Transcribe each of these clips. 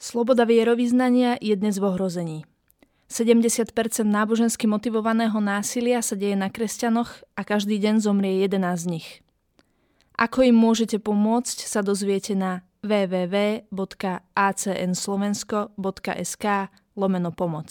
Sloboda vierovyznania je dnes v ohrození. 70% nábožensky motivovaného násilia sa deje na kresťanoch a každý deň zomrie 11 z nich. Ako im môžete pomôcť, sa dozviete na www.acnslovensko.sk/pomoc.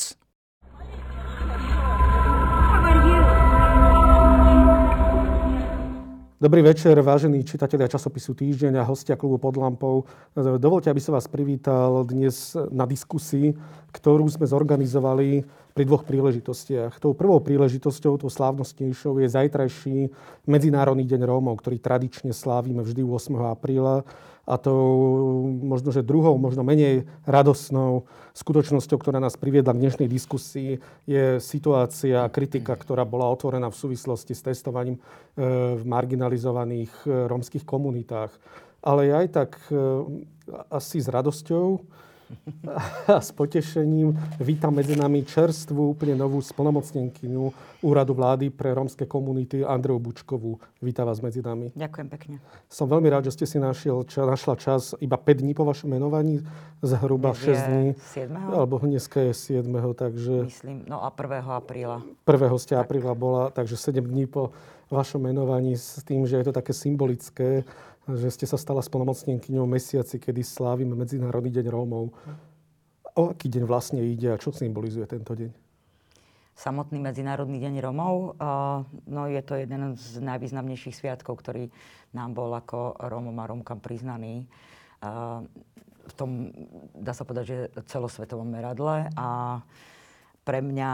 Dobrý večer, vážení čitatelia časopisu Týždeň a hostia klubu Pod lampou. Dovoľte, aby som vás privítal dnes na diskusii, ktorú sme zorganizovali pri dvoch príležitostiach. Tou prvou príležitosťou, tou slávnostnejšou, je zajtrajší Medzinárodný deň Rómov, ktorý tradične slávime vždy 8. apríla. A tou možno, že druhou, možno menej radosnou skutočnosťou, ktorá nás priviedla k dnešnej diskusii, je situácia a kritika, ktorá bola otvorená v súvislosti s testovaním v marginalizovaných rómskych komunitách. Ale aj tak asi s radosťou a s potešením vítam medzi nami čerstvú, úplne novú splnomocnenkyňu Úradu vlády pre rómske komunity Andreu Bučkovú. Vítam vás medzi nami. Ďakujem pekne. Som veľmi rád, že ste si našla čas iba 5 dní po vašom menovaní, zhruba 6 dní. 7. Alebo dneska je 7. takže... Myslím, no a 1. apríla. 1. apríla bola, takže 7 dní po vašom menovaní s tým, že je to také symbolické, že ste sa stala splnomocnenkyňou mesiaci, kedy slávime Medzinárodný deň Rómov. O aký deň vlastne ide a čo symbolizuje tento deň? Samotný Medzinárodný deň Rómov, no je to jeden z najvýznamnejších sviatkov, ktorý nám bol ako Rómom a Rómkam priznaný. V tom, dá sa povedať, že celosvetovom meradle. A pre mňa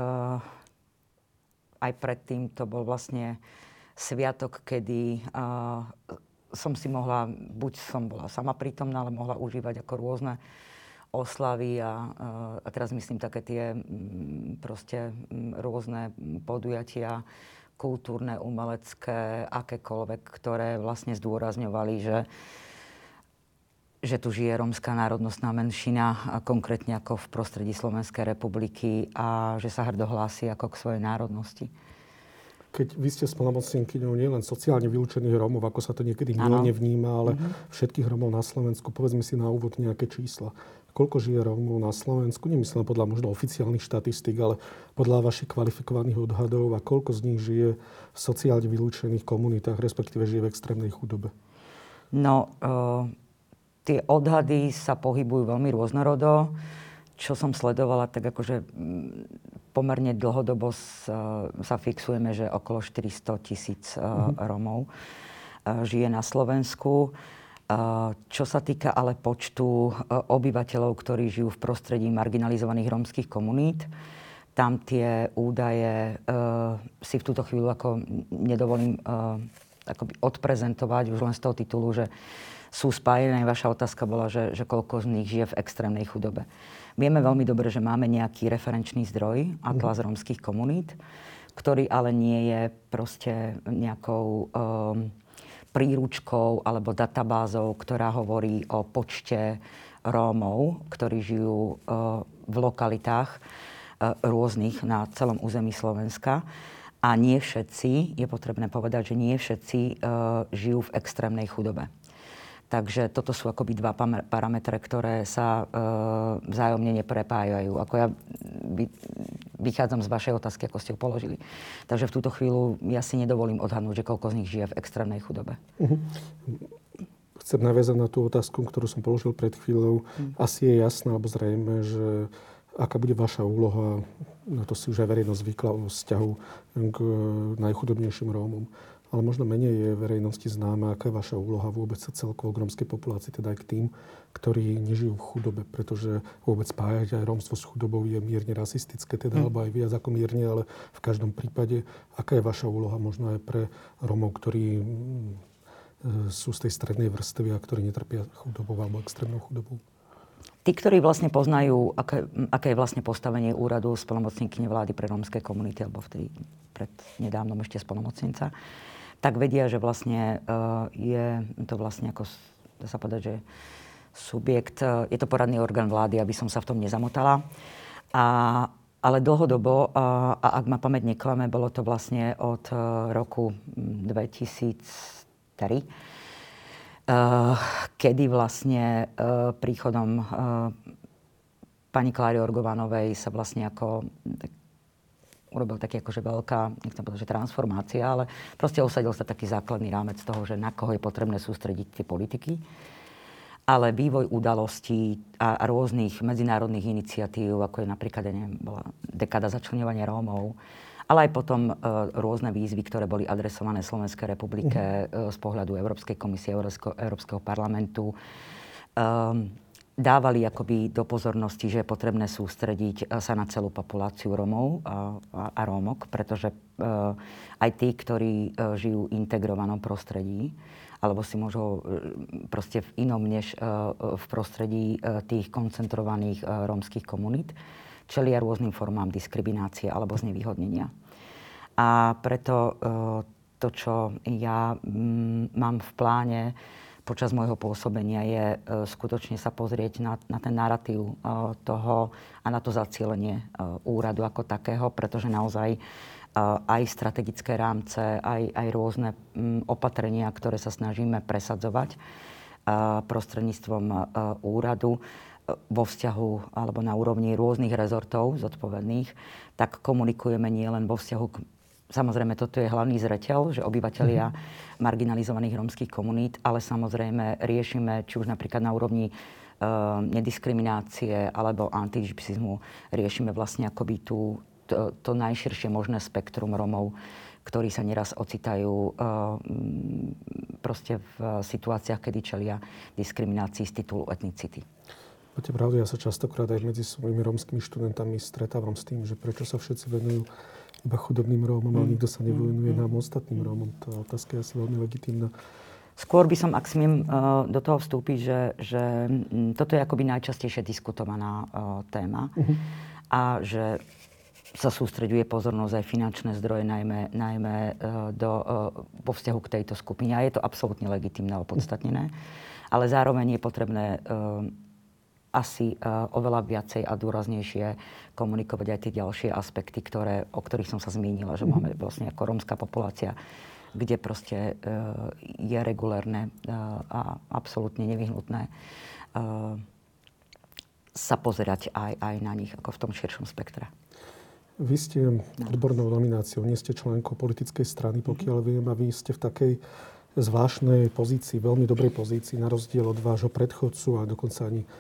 aj predtým to bol vlastne sviatok, kedy som si mohla, buď som bola sama prítomná, ale mohla užívať ako rôzne oslavy a teraz myslím také tie proste rôzne podujatia, kultúrne, umelecké, akékoľvek, ktoré vlastne zdôrazňovali, že tu žije rómska národnostná menšina, a konkrétne ako v prostredí Slovenskej republiky a že sa hrdo hlási ako k svojej národnosti. Keď vy ste splnomocnenkyňou nielen sociálne vylúčených Rómov, ako sa to niekedy mylne vníma, ale všetkých Rómov na Slovensku, povedzme si na úvod nejaké čísla. Koľko žije Rómov na Slovensku? Nemyslím podľa možno oficiálnych štatistík, ale podľa vašich kvalifikovaných odhadov. A koľko z nich žije v sociálne vylúčených komunitách, respektíve žije v extrémnej chudobe? No, tie odhady sa pohybujú veľmi rôznorodo. Čo som sledovala, tak akože pomerne dlhodobo sa fixujeme, že okolo 400 000 Rómov žije na Slovensku. Čo sa týka ale počtu obyvateľov, ktorí žijú v prostredí marginalizovaných rómskych komunít, tam tie údaje si v túto chvíľu ako nedovolím akoby odprezentovať už len z toho titulu, že sú spájené. Vaša otázka bola, že koľko z nich žije v extrémnej chudobe. Vieme veľmi dobre, že máme nejaký referenčný zdroj, Atlas rómskych komunít, ktorý ale nie je proste nejakou príručkou alebo databázou, ktorá hovorí o počte Rómov, ktorí žijú v lokalitách rôznych na celom území Slovenska. A nie všetci, je potrebné povedať, že nie všetci žijú v extrémnej chudobe. Takže toto sú akoby dva parametre, ktoré sa vzájomne neprepájajú. Ako ja vychádzam z vašej otázky, ako ste ju položili. Takže v túto chvíľu ja si nedovolím odhadnúť, že koľko z nich žije v extrémnej chudobe. Chcem naviazať na tú otázku, ktorú som položil pred chvíľou. Asi je jasné, alebo zrejme, že aká bude vaša úloha, na to si už aj verejnosť zvykla o vzťahu k najchudobnejším Rómom. Ale možno menej je verejnosti známa, aká je vaša úloha vôbec sa celkovo k rómskej populácii, teda aj k tým, ktorí nežijú v chudobe, pretože vôbec spájať aj rómstvo s chudobou je mierne rasistické, teda, alebo aj viac ako mierne, ale v každom prípade, aká je vaša úloha možno aj pre Rómov, ktorí sú z tej strednej vrstvy a ktorí netrpia chudobou alebo extrémnou chudobou? Tí, ktorí vlastne poznajú, aké je vlastne postavenie úradu splnomocnenkyne vlády pre rómske komunity, alebo vtedy pred nedávnom ešte splnomocnenca, tak vedia, že vlastne je to vlastne ako, dá sa povedať, že subjekt, je to poradný orgán vlády, aby som sa v tom nezamotala. Ale dlhodobo, a ak ma pamäť neklame, bolo to vlastne od roku 2003, kedy vlastne príchodom pani Kláry Orgovanovej sa vlastne urobil taký akože veľká, nechcem povedať, že transformácia, ale proste usadil sa taký základný rámec toho, že na koho je potrebné sústrediť tie politiky. Ale vývoj udalostí a rôznych medzinárodných iniciatív, ako je napríklad, bola dekáda začleňovania Rómov, ale aj potom rôzne výzvy, ktoré boli adresované Slovenskej republike z pohľadu Európskej komisie, Európskeho parlamentu, dávali akoby do pozornosti, že je potrebné sústrediť sa na celú populáciu Rómov a Rómok, pretože aj tí, ktorí žijú v integrovanom prostredí, alebo si môžu proste v inom než v prostredí tých koncentrovaných rómskych komunít, čelia rôznym formám diskriminácie alebo znevýhodnenia. A preto to, čo ja mám v pláne počas môjho pôsobenia, je skutočne sa pozrieť na ten narratív toho a na to zacielenie úradu ako takého, pretože naozaj aj strategické rámce, aj rôzne opatrenia, ktoré sa snažíme presadzovať prostredníctvom úradu vo vzťahu alebo na úrovni rôznych rezortov zodpovedných, tak komunikujeme nielen vo vzťahu k... Samozrejme, toto je hlavný zreteľ, že obyvatelia marginalizovaných rómskych komunít, ale samozrejme riešime, či už napríklad na úrovni nediskriminácie alebo antigypsizmu, riešime vlastne akoby to najširšie možné spektrum Rómov, ktorí sa neraz ocitajú proste v situáciách, kedy čelia diskriminácii z titulu etnicity. Máte pravdu, ja sa častokrát aj medzi svojimi rómskymi študentami stretávam s tým, že prečo sa všetci venujú iba chudobným Rómom, ale nikto sa nevenuje nám ostatným Rómom. Tá otázka je asi veľmi legitímna. Skôr by som, ak smiem do toho vstúpiť, že toto je akoby najčastejšie diskutovaná téma a že sa sústreďuje pozornosť aj finančné zdroje, najmä vo vzťahu k tejto skupine. A je to absolútne legitímne a opodstatnené. Ale zároveň je potrebné asi oveľa viacej a dôraznejšie komunikovať aj tie ďalšie aspekty, o ktorých som sa zmienila, že máme vlastne ako rómska populácia, kde proste je regulérne a absolútne nevyhnutné sa pozerať aj na nich ako v tom širšom spektre. Vy ste odbornou nomináciou, nie ste členkou politickej strany, pokiaľ viem, a vy ste v takej zvláštnej pozícii, veľmi dobrej pozícii, na rozdiel od vášho predchodcu a dokonca ani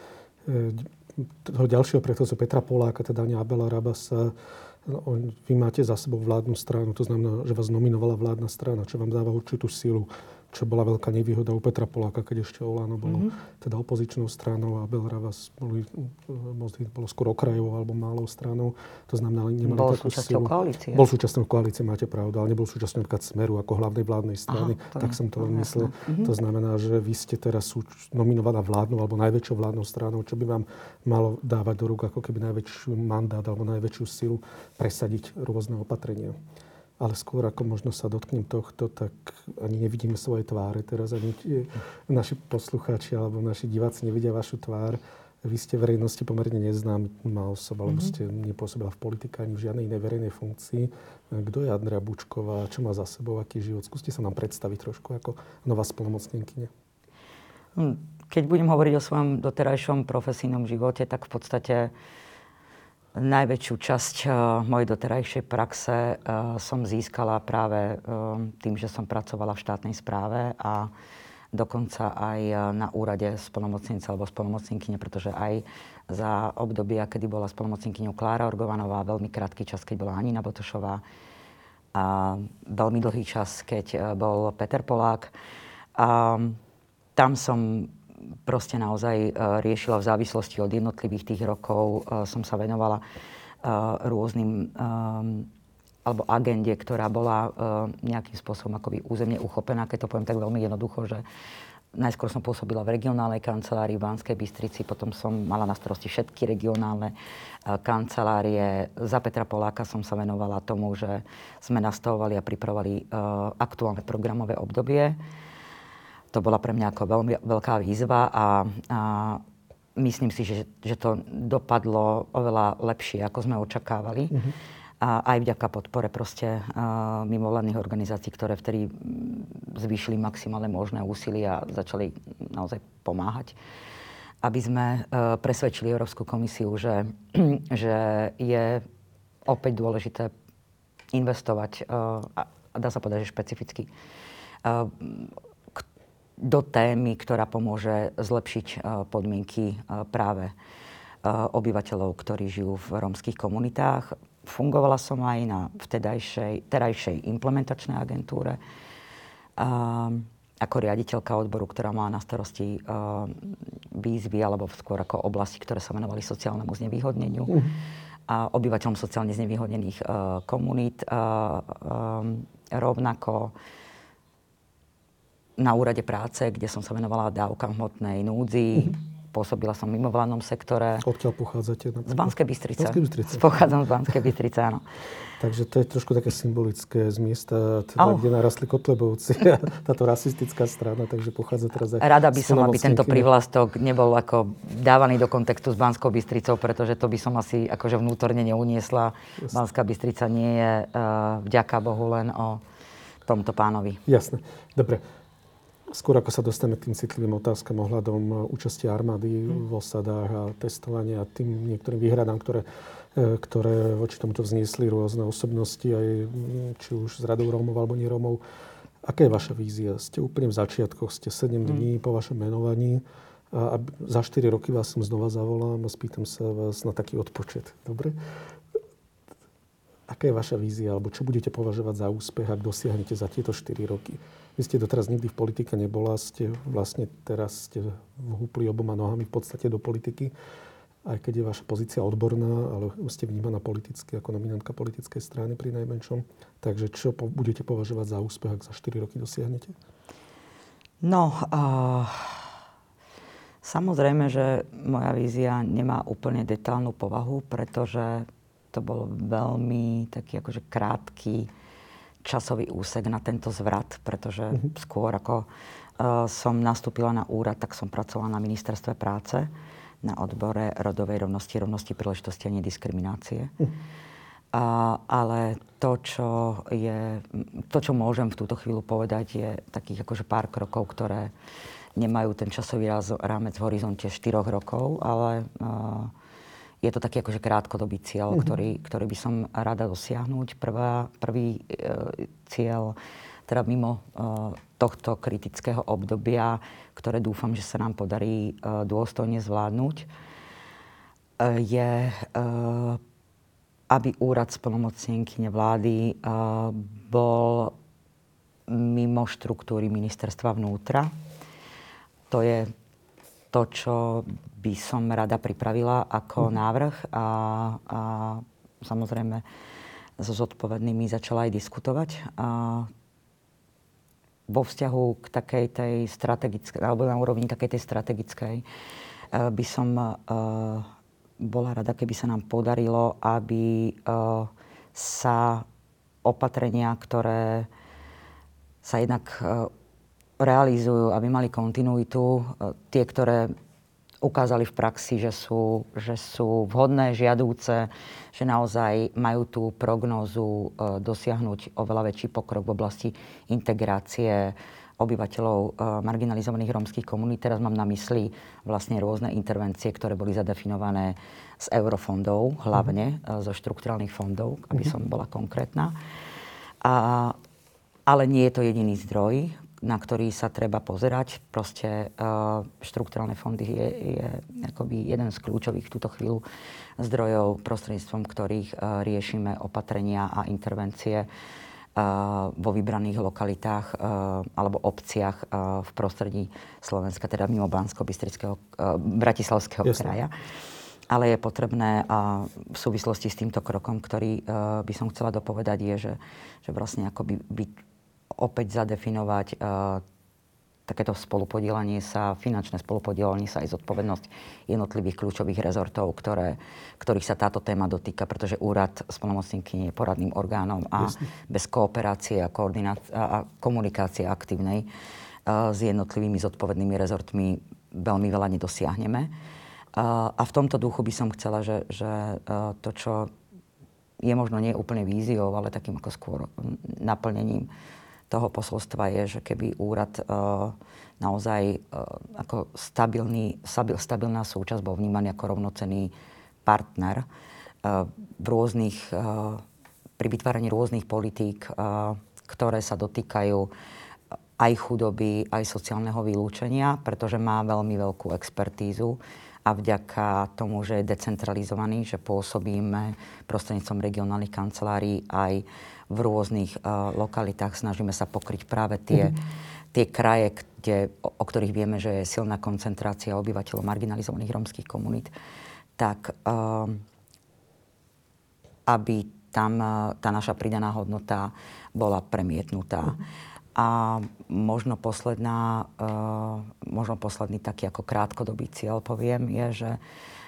toho ďalšieho predchodcu Petra Poláka, teda ani Abela Rabasa. Vy máte za sebou vládnu stranu, to znamená, že vás nominovala vládna strana, čo vám dáva určitú silu, čo bola veľká nevýhoda u Petra Poláka, keď ešte Olano bolo teda opozičnou stranou a Abel Rabas bolo skôr okrajovou alebo malou stranou. To znamená, nemali takú silu. Koalície. Bol súčasťou koalície, máte pravdu, ale nebol súčasťou napríklad Smeru ako hlavnej vládnej strany. Tak som to len myslel. To znamená, že vy ste teraz nominovaná vládnou alebo najväčšou vládnou stranou, čo by vám malo dávať do rúk ako keby najväčšiu mandát alebo najväčšiu silu presadiť rôzne opatrenia. Ale skôr ako možno sa dotknem tohto, tak ani nevidíme svoje tváre. Teraz ani naši poslucháči alebo naši diváci nevidia vašu tvár. Vy ste verejnosti pomerne neznáma osoba, alebo ste nepôsobila v politike ani v žiadnej inej verejnej funkcii. Kto je Andrea Bučková? Čo má za sebou? Aký život? Skúste sa nám predstaviť trošku ako nová splnomocnenkyňa. Keď budem hovoriť o svojom doterajšom profesijnom živote, tak v podstate najväčšiu časť mojej doterajšej praxe som získala práve tým, že som pracovala v štátnej správe a dokonca aj na úrade splnomocnenca alebo splnomocnenkyne, pretože aj za obdobia, kedy bola splnomocnenkyňou Klára Orgovanová, veľmi krátky čas, keď bola Anina Botošová, a veľmi dlhý čas, keď bol Peter Polák. A tam som proste naozaj riešila v závislosti od jednotlivých tých rokov. Som sa venovala rôznym alebo agende, ktorá bola nejakým spôsobom akoby územne uchopená, keď to poviem tak veľmi jednoducho, že najskôr som pôsobila v regionálnej kancelárii v Banskej Bystrici, potom som mala na starosti všetky regionálne kancelárie. Za Petra Poláka som sa venovala tomu, že sme nastavovali a pripravovali aktuálne programové obdobie. To bola pre mňa ako veľmi veľká výzva a myslím si, že to dopadlo oveľa lepšie, ako sme očakávali. A aj vďaka podpore proste mimovládnych organizácií, ktoré vtedy zvýšili maximálne možné úsilie a začali naozaj pomáhať. aby sme presvedčili Európsku komisiu, že je opäť dôležité investovať, a dá sa povedať, že špecificky, do témy, ktorá pomôže zlepšiť podmienky práve obyvateľov, ktorí žijú v rómskych komunitách. Fungovala som aj na terajšej implementačnej agentúre ako riaditeľka odboru, ktorá má na starosti výzvy alebo skôr ako oblasti, ktoré sa venovali sociálnemu znevýhodneniu a obyvateľom sociálne znevýhodnených komunít. Rovnako na úrade práce, kde som sa venovala dávkam hmotnej núdzi. Pôsobila som v mimovládnom sektore. Odkiaľ pochádzate? Z Banskej Bystrice. Bystrice. Pochádzam z Banskej Bystrice, áno. Takže to je trošku také symbolické z miesta, kde narastli Kotlebovci a táto rasistická strana, takže pochádza teraz aj... Rada by som, aby tento prívlastok nebol ako dávaný do kontextu s Banskou Bystricou, pretože to by som asi akože vnútorne neuniesla. Banská Bystrica nie je vďaka Bohu len o tomto pánovi. Jasné. Dobre. Skôr ako sa dostaneme k tým citlivým otázkam ohľadom účasti armády v osadách a testovania a tým niektorým výhradám, ktoré voči tomuto vzniesli rôzne osobnosti, aj či už z radou Rómov alebo nie Rómov. Aká je vaša vízia? Ste úplne v začiatkoch, ste 7 dní po vašom menovaní a za 4 roky vás som znova zavolám a spýtam sa vás na taký odpočet. Dobre? Aká je vaša vízia, alebo čo budete považovať za úspech, ak dosiahnete za tieto 4 roky? Vy ste doteraz nikdy v politike nebola, teraz ste vhúpli oboma nohami v podstate do politiky, aj keď je vaša pozícia odborná, ale ste vnímaná politicky ako nominantka politickej strany pri najmenšom. Takže čo budete považovať za úspech, ak za 4 roky dosiahnete? No, samozrejme, že moja vízia nemá úplne detailnú povahu, pretože to bol veľmi taký akože krátky časový úsek na tento zvrat, pretože skôr ako som nastúpila na úrad, tak som pracovala na ministerstve práce, na odbore rodovej rovnosti príležitosti a nediskriminácie. Ale to, čo môžem v túto chvíľu povedať, je takých akože pár krokov, ktoré nemajú ten časový rámec v horizonte 4 rokov, ale je to taký akože krátkodobý cieľ, ktorý by som rada dosiahnuť. Prvý cieľ, teda mimo tohto kritického obdobia, ktoré dúfam, že sa nám podarí dôstojne zvládnuť, je, aby úrad splnomocnenkyne vlády bol mimo štruktúry ministerstva vnútra. To je to, čo by som rada pripravila ako návrh a samozrejme so zodpovednými začala aj diskutovať. Vo vzťahu k takej tej strategickej, alebo na úrovni takej tej strategickej, by som bola rada, keby sa nám podarilo, aby sa opatrenia, ktoré sa jednak realizujú, aby mali kontinuitu, tie, ktoré ukázali v praxi, že sú vhodné, žiadúce, že naozaj majú tú prognózu dosiahnuť oveľa väčší pokrok v oblasti integrácie obyvateľov marginalizovaných rómskych komunít. Teraz mám na mysli vlastne rôzne intervencie, ktoré boli zadefinované z eurofondov, hlavne zo štrukturálnych fondov, aby som bola konkrétna. Ale nie je to jediný zdroj, na ktorý sa treba pozerať. Proste štrukturálne fondy je akoby jeden z kľúčových v túto chvíľu zdrojov, prostredníctvom ktorých riešime opatrenia a intervencie vo vybraných lokalitách alebo obciach v prostredí Slovenska, teda mimo Banskobystrického, Bratislavského kraja. Ale je potrebné v súvislosti s týmto krokom, ktorý by som chcela dopovedať, je, že vlastne akoby opäť zadefinovať takéto spolupodielanie sa, finančné spolupodielanie sa aj zodpovednosť jednotlivých kľúčových rezortov, ktorých sa táto téma dotýka, pretože úrad splnomocnenkyne je poradným orgánom a bez kooperácie a komunikácie aktívnej s jednotlivými zodpovednými rezortmi veľmi veľa nedosiahneme. A v tomto duchu by som chcela, že to, čo je možno nie úplne víziou, ale takým ako skôr naplnením toho posolstva je, že keby úrad naozaj ako stabilná súčasť bol vnímaný ako rovnocenný partner v rôznych, pri vytváraní rôznych politík, ktoré sa dotýkajú aj chudoby, aj sociálneho vylúčenia, pretože má veľmi veľkú expertízu a vďaka tomu, že je decentralizovaný, že pôsobíme prostredníctvom regionálnych kancelárií aj v rôznych lokalitách, snažíme sa pokryť práve tie kraje, o ktorých vieme, že je silná koncentrácia obyvateľov marginalizovaných rómskych komunít, tak aby tam tá naša pridaná hodnota bola premietnutá. A možno posledný taký ako krátkodobý cieľ, poviem, je, že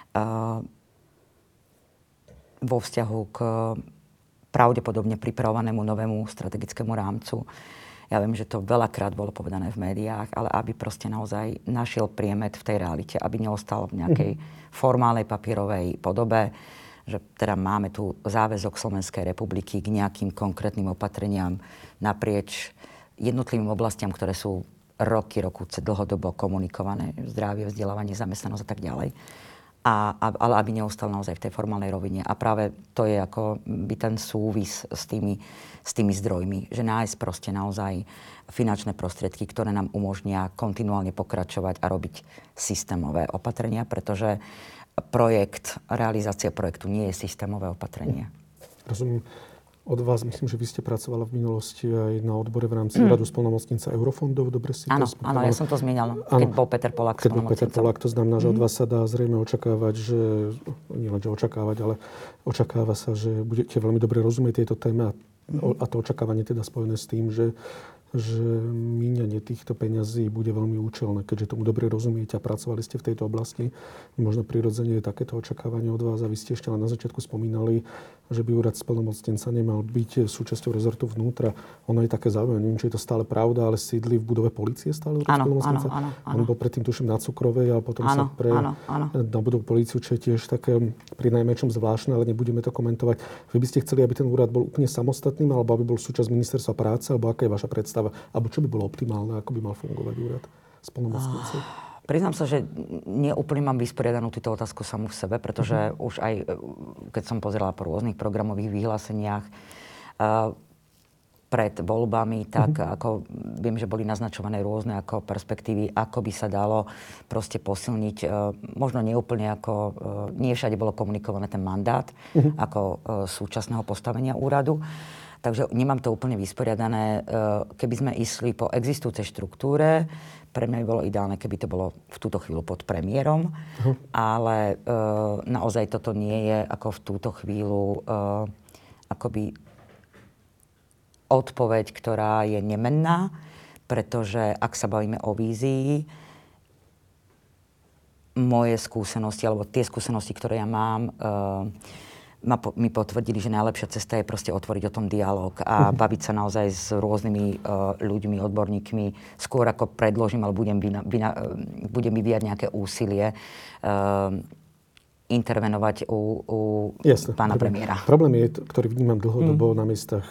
vo vzťahu k pravdepodobne pripravovanému novému strategickému rámcu, ja viem, že to veľakrát bolo povedané v médiách, ale aby proste naozaj našiel priemet v tej realite, aby neostal v nejakej formálnej papierovej podobe, že teda máme tu záväzok Slovenskej republiky k nejakým konkrétnym opatreniam naprieč jednotlivým oblastiam, ktoré sú rokúce dlhodobo komunikované, zdravie, vzdelávanie, zamestnanosť a tak ďalej. Ale aby neostal naozaj v tej formálnej rovine. A práve to je ako by ten súvis s tými zdrojmi. Že nájsť proste naozaj finančné prostriedky, ktoré nám umožnia kontinuálne pokračovať a robiť systémové opatrenia, pretože realizácia projektu nie je systémové opatrenie. Rozumiem. Od vás, myslím, že vy ste pracovala v minulosti aj na odbore v rámci Radu splnomocnenca eurofondov. Dobre si to spomínala? Áno, ja som to zmienala, keď bol Peter Polák spolnomocnencom. Keď bol Peter Polák, to znamená, že od vás sa dá zrejme očakávať, že nielenže očakávať, ale očakáva sa, že budete veľmi dobre rozumieť tejto téme a to očakávanie teda spojené s tým, že míňanie týchto peňazí bude veľmi účelné, keďže tomu dobre rozumiete a pracovali ste v tejto oblasti. Možno prirodzene je takéto očakávanie od vás a vy ste ešte len na začiatku spomínali, že by úrad splnomocnenca nemal byť súčasťou rezortu vnútra. Ono je také zaujímavé, neviem, či je to stále pravda, ale sídli v budove polície stále úrad splnomocnenca. Áno. On bol predtým, tuším, na Cukrovej, ale potom sa na budovu políciu, čo je tiež také pri najmenšom zvláštne, ale nebudeme to komentovať. Vy by ste chceli, aby ten úrad bol úplne samostatným, alebo aby bol súčasť ministerstva práce, alebo aká je vaša predstava? Alebo čo by bolo optimálne, ako by mal fungovať úrad splnomocnenca? Priznám sa, že neúplne mám vysporiadanú túto otázku samú v sebe, pretože už aj keď som pozerala po rôznych programových vyhláseniach pred voľbami, tak ako viem, že boli naznačované rôzne ako perspektívy, ako by sa dalo proste posilniť, možno neúplne ako, nie všade bolo komunikované ten mandát ako súčasného postavenia úradu. Takže nemám to úplne vysporiadané. Keby sme išli po existujúcej štruktúre, pre mňa by bolo ideálne, keby to bolo v túto chvíľu pod premiérom, ale naozaj toto nie je ako v túto chvíľu akoby odpoveď, ktorá je nemenná, pretože ak sa bavíme o vízii, moje skúsenosti, alebo tie skúsenosti, ktoré ja mám, mi potvrdili, že najlepšia cesta je proste otvoriť o tom dialog a baviť sa naozaj s rôznymi ľuďmi, odborníkmi. Skôr ako predložím, ale budem vyvíjať nejaké úsilie intervenovať u pána premiéra. Problém je, ktorý vnímam dlhodobo na miestach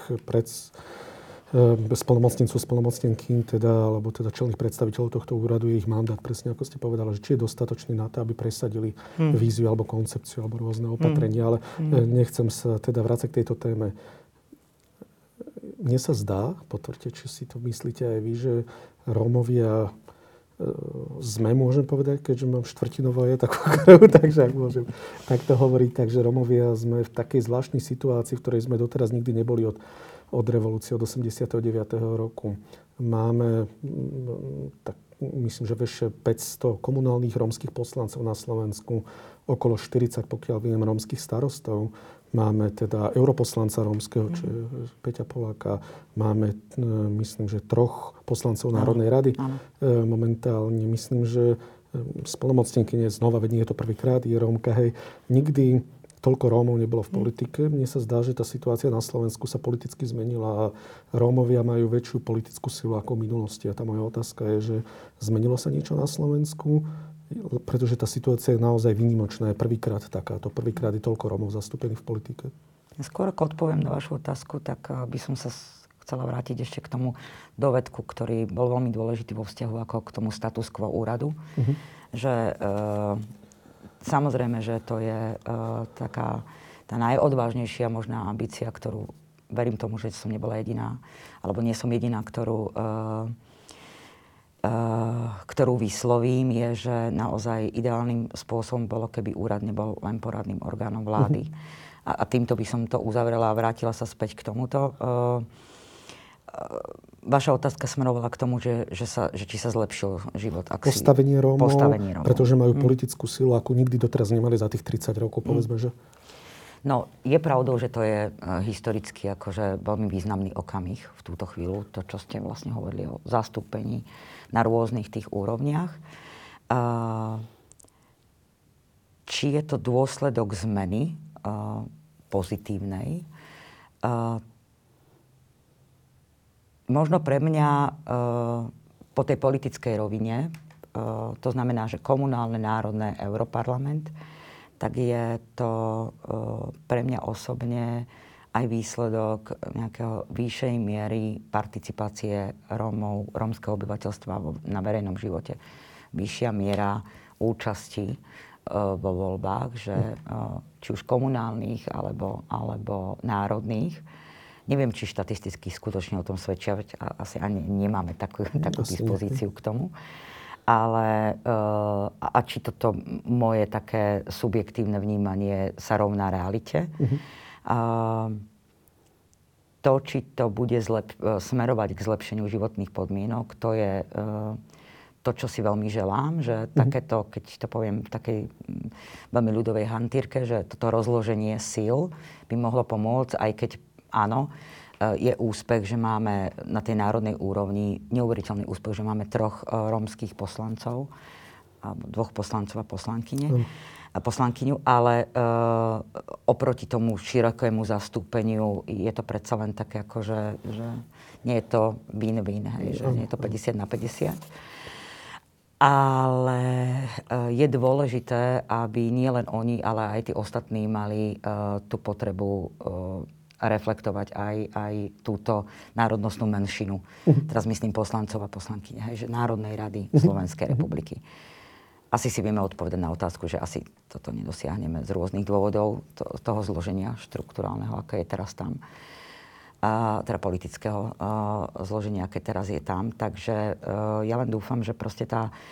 spolnomocnenky, alebo teda čelných predstaviteľov tohto úradu, je ich mandát, presne ako ste povedali, že či je dostatočný na to, aby presadili víziu alebo koncepciu alebo rôzne opatrenia, ale nechcem sa teda vrácať k tejto téme. Mne sa zdá, potvrďte, či si to myslíte aj vy, že Rómovia môžem povedať, keďže mám štvrtinovú je takú krv, takže ak môžem takto hovoriť, takže Rómovia sme v takej zvláštnej situácii, v ktorej sme doteraz nikdy neboli od revolúcie, od 89. roku. Máme, tak myslím, že vyše 500 komunálnych rómskych poslancov na Slovensku, okolo 40, pokiaľ viem, rómskych starostov. Máme teda europoslanca rómskeho, čo je Peťa Poláka. Máme, myslím, že 3 poslancov Národnej rady. Momentálne myslím, že splnomocnenkyne znova, veď nie je to prvýkrát, je Rómka, hej. Nikdy toľko Rómov nebolo v politike. Mne sa zdá, že tá situácia na Slovensku sa politicky zmenila a Rómovia majú väčšiu politickú silu ako v minulosti. A tá moja otázka je, že zmenilo sa niečo na Slovensku? Pretože tá situácia je naozaj výnimočná. Je prvýkrát takáto. Prvýkrát je toľko Rómov zastúpených v politike. Skôr ako odpoviem na vašu otázku, tak by som sa chcela vrátiť ešte k tomu dovedku, ktorý bol veľmi dôležitý vo vzťahu ako k tomu status quo úradu. Že samozrejme, že to je taká tá najodvážnejšia možná ambícia, ktorú verím tomu, že som nebola jediná, alebo nie som jediná, ktorú vyslovím, je, že naozaj ideálnym spôsobom bolo, keby úrad nebol len poradným orgánom vlády. A týmto by som to uzavrela a vrátila sa späť k tomuto. Vaša otázka smerovala k tomu, že či sa zlepšil život. Postavenie Rómov, pretože majú politickú silu, akú nikdy doteraz nemali za tých 30 rokov, povedzme, že? No, je pravdou, že to je historicky akože veľmi významný okamih v túto chvíľu. To, čo ste vlastne hovorili o zastúpení na rôznych tých úrovniach. Či je to dôsledok zmeny pozitívnej? Možno pre mňa po tej politickej rovine, to znamená, že komunálne, národné, Europarlament, tak je to pre mňa osobne aj výsledok nejakého vyššej miery participácie Rómov, rómskeho obyvateľstva na verejnom živote. Vyššia miera účasti vo voľbách, že či už komunálnych alebo národných. Neviem, či štatisticky skutočne o tom svedčia, asi ani nemáme takú dispozíciu k tomu. Ale a či toto moje také subjektívne vnímanie sa rovná realite. To, či to bude smerovať k zlepšeniu životných podmienok, to je to, čo si veľmi želám, že takéto, keď to poviem v takej veľmi ľudovej hantírke, že toto rozloženie síl by mohlo pomôcť, aj keď áno, je úspech, že máme na tej národnej úrovni, neuveriteľný úspech, že máme 3 rómskych poslancov, alebo 2 poslancov a poslankyňu, ale oproti tomu širokému zastúpeniu je to predsa len také ako, že nie je to win-win, že nie je to 50/50. Ale je dôležité, aby nielen oni, ale aj tí ostatní mali tú potrebu reflektovať aj túto národnostnú menšinu. Teraz myslím poslancov a poslankyne, že Národnej rady Slovenskej republiky. Asi si vieme odpovedať na otázku, že asi toto nedosiahneme z rôznych dôvodov toho zloženia štruktúrálneho, aké je teraz tam. Teda politického zloženia, aké teraz je tam. Takže ja len dúfam, že proste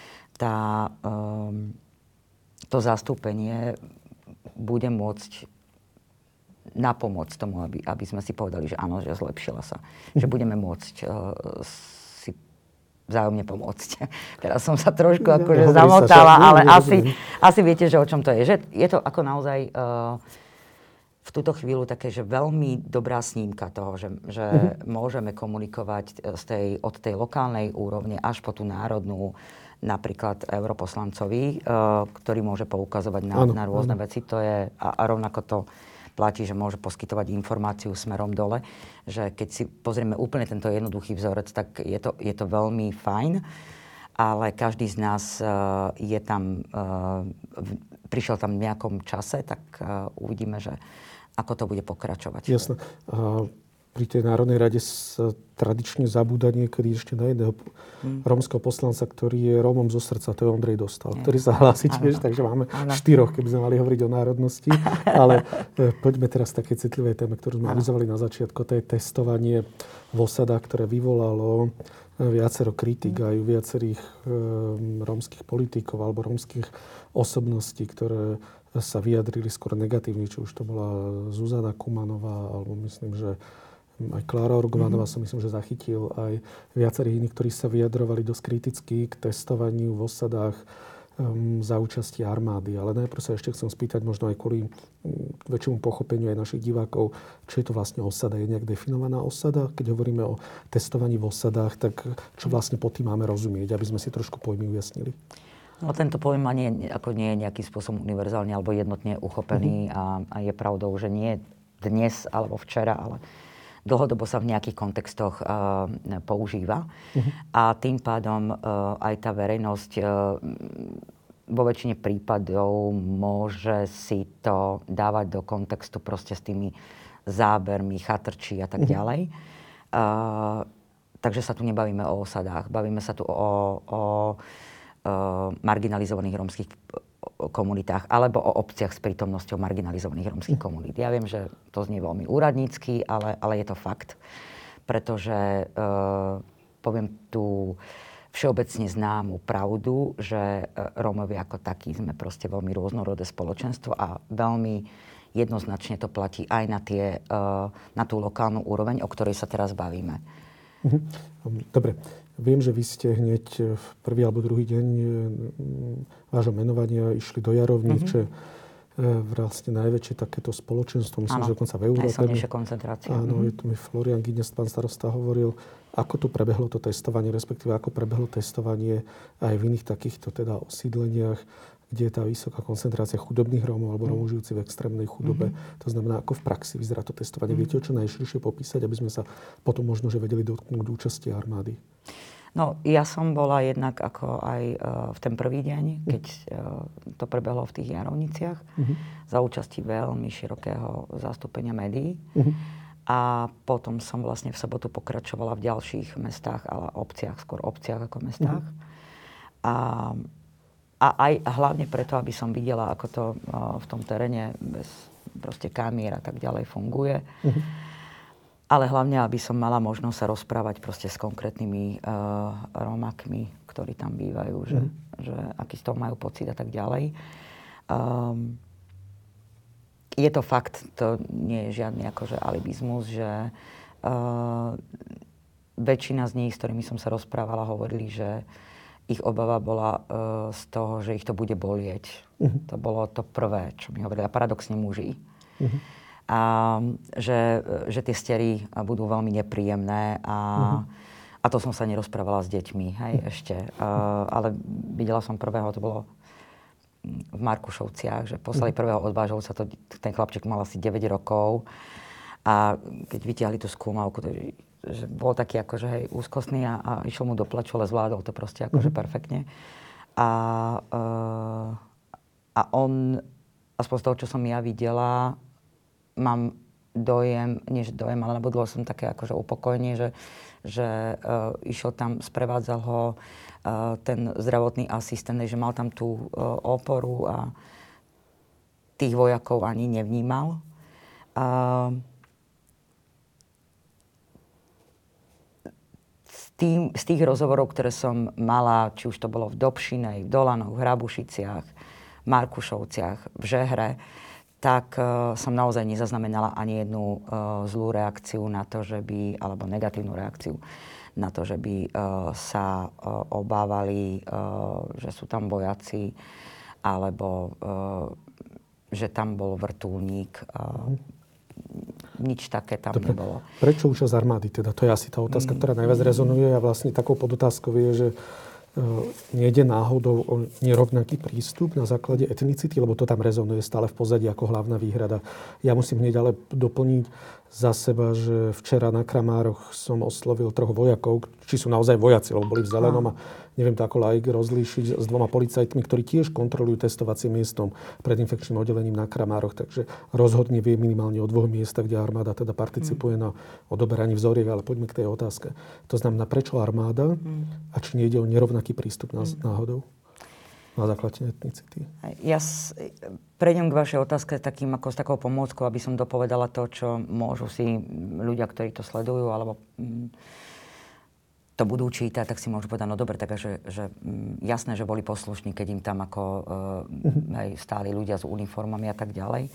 to zastúpenie bude môcť napomôcť tomu, aby sme si povedali, že áno, že zlepšila sa. Že budeme môcť si vzájomne pomôcť. Teraz som sa trošku akože zamotala, ale asi viete, že o čom to je. Že je to ako naozaj v túto chvíľu také, že veľmi dobrá snímka toho, že môžeme komunikovať od tej lokálnej úrovne až po tú národnú, napríklad europoslancovi, ktorý môže poukazovať na rôzne veci. To je, a rovnako to platí, že môže poskytovať informáciu smerom dole, že keď si pozrieme úplne tento jednoduchý vzorec, tak je to veľmi fajn, ale každý z nás je tam, prišiel tam v nejakom čase, tak uvidíme, že ako to bude pokračovať. Jasné. Pri tej Národnej rade sa tradične zabúda niekedy ešte na jedného rómskeho poslanca, ktorý je Rómom zo srdca, to je Ondrej Dostál, ktorý sa hlási tiež, takže máme 4, keby sme mali hovoriť o národnosti. Ale poďme teraz k takej citlivej téme, ktorú sme avizovali na začiatku, to je testovanie v osadách, ktoré vyvolalo viacero kritik aj u viacerých rómskych politikov alebo rómskych osobností, ktoré sa vyjadrili skôr negatívne, či už to bola Zuzana Kumanová, alebo myslím, že aj Klára Orgovanová som myslím, že zachytil aj viacerých iných, ktorí sa vyjadrovali dosť kriticky k testovaniu v osadách za účasti armády. Ale najprv sa ešte chcem spýtať, možno aj kvôli väčšiemu pochopeniu aj našich divákov, čo je to vlastne osada? Je nejak definovaná osada? Keď hovoríme o testovaní v osadách, tak čo vlastne pod tým máme rozumieť, aby sme si trošku pojmy ujasnili? No, tento pojem nie je nejakým spôsobom univerzálne alebo jednotne uchopený a je pravdou, že nie dnes alebo včera, ale dlhodobo sa v nejakých kontextoch používa. A tým pádom aj tá verejnosť vo väčšine prípadov môže si to dávať do kontextu proste s tými zábermi, chatrčí a tak ďalej. Takže sa tu nebavíme o osadách, bavíme sa tu o marginalizovaných rómskych komunitách alebo o obciach s prítomnosťou marginalizovaných rómskych komunít. Ja viem, že to znie veľmi úradnícky, ale je to fakt. Pretože poviem tu všeobecne známu pravdu, že Rómovia ako takí sme proste veľmi rôznorodé spoločenstvo a veľmi jednoznačne to platí aj na tú lokálnu úroveň, o ktorej sa teraz bavíme. Dobre. Viem, že vy ste hneď v prvý alebo druhý deň vášho menovania išli do Jarovník, čo je vlastne najväčšie takéto spoločenstvo, myslím, že dokonca v Európe. Najsilnejšia koncentrácia. Áno, je tu mi Florian Gidnes, pán starosta, hovoril, ako tu prebehlo to testovanie, respektíve ako prebehlo testovanie aj v iných takýchto teda osídleniach, kde je tá vysoká koncentrácia chudobných Rómov alebo Rómov žijúci v extrémnej chudobe. To znamená, ako v praxi vyzerá to testovanie. Viete, čo najširšie popísať, aby sme sa potom možno že vedeli dotknúť účasti armády? No, ja som bola jednak ako aj v ten prvý deň, keď to prebehlo v tých Jarovniciach, za účasti veľmi širokého zastúpenia médií. A potom som vlastne v sobotu pokračovala v ďalších mestách, ale obciach, skôr obciach ako mestách. A aj hlavne preto, aby som videla, ako to v tom teréne bez proste kamier a tak ďalej funguje. Ale hlavne, aby som mala možnosť sa rozprávať proste s konkrétnymi Rómakmi, ktorí tam bývajú, že aký z toho majú pocit a tak ďalej. Je to fakt, to nie je žiadny akože alibizmus, že väčšina z nich, s ktorými som sa rozprávala, hovorili, že ich obava bola z toho, že ich to bude bolieť. To bolo to prvé, čo mi hovorili. A paradoxne muži. A že tie stery budú veľmi nepríjemné. A to som sa nerozprávala s deťmi, hej, ešte. Ale videla som prvého, to bolo v Markušovciach, že poslali prvého odvážovca, ten chlapček mal asi 9 rokov. A keď vytiahli tú skúmavku, že bol taký akože hej, úzkostný a išiel mu do plaču, ale zvládol to proste akože perfektne. A on, aspoň z toho, čo som ja videla, mám dojem, nie že dojem, ale nabudlo som také akože upokojenie, že išiel tam, sprevádzal ho ten zdravotný asistent, že mal tam tú oporu a tých vojakov ani nevnímal. Z tých rozhovorov, ktoré som mala, či už to bolo v Dobšinej, v Dolanoch, v Hrabušiciach, v Markušovciach, v Žehre, tak som naozaj nezaznamenala ani jednu zlú reakciu na to, že by, alebo negatívnu reakciu na to, že by sa obávali, že sú tam vojaci, alebo že tam bol vrtuľník. Nič také tam nebolo. Prečo účasť armády? Teda to je asi tá otázka, ktorá najviac rezonuje a vlastne takou podotázkou je, že nejde náhodou o nerovnaký prístup na základe etnicity, lebo to tam rezonuje stále v pozadí ako hlavná výhrada. Ja musím hneď ale doplniť za seba, že včera na Kramároch som oslovil 3 vojakov, či sú naozaj vojaci, lebo boli v zelenom a neviem to ako laik rozlíšiť, s 2 policajtmi, ktorí tiež kontrolujú testovacím miestom pred infekčným oddelením na Kramároch. Takže rozhodne vie minimálne o 2 miestach, kde armáda teda participuje na odoberaní vzoriek, ale poďme k tej otázke. To znamená, prečo armáda a či nejde o nerovnaký prístup náhodou na základe etnicity? Ja prejdem k vašej otázke s takou pomôckou, aby som dopovedala to, čo môžu si ľudia, ktorí to sledujú, alebo to budú čítať, tak si môžu povedať, no dobre, takže jasné, že boli poslušní, keď im tam ako stáli ľudia s uniformami a tak ďalej.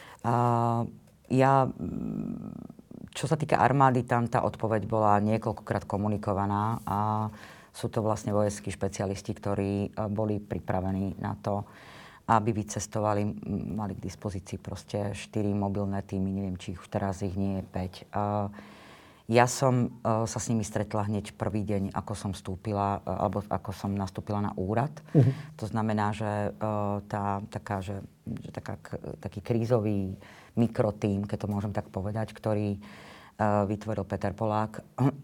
Čo sa týka armády, tam tá odpoveď bola niekoľkokrát komunikovaná a sú to vlastne vojenskí špecialisti, ktorí boli pripravení na to, aby vycestovali, mali k dispozícii proste 4 mobilné týmy, neviem, či už teraz ich nie je 5. Ja som sa s nimi stretla hneď prvý deň, ako som vstúpila, alebo ako som nastúpila na úrad. To znamená, že taký krízový mikrotím, keď to môžem tak povedať, ktorý vytvoril Peter Polák.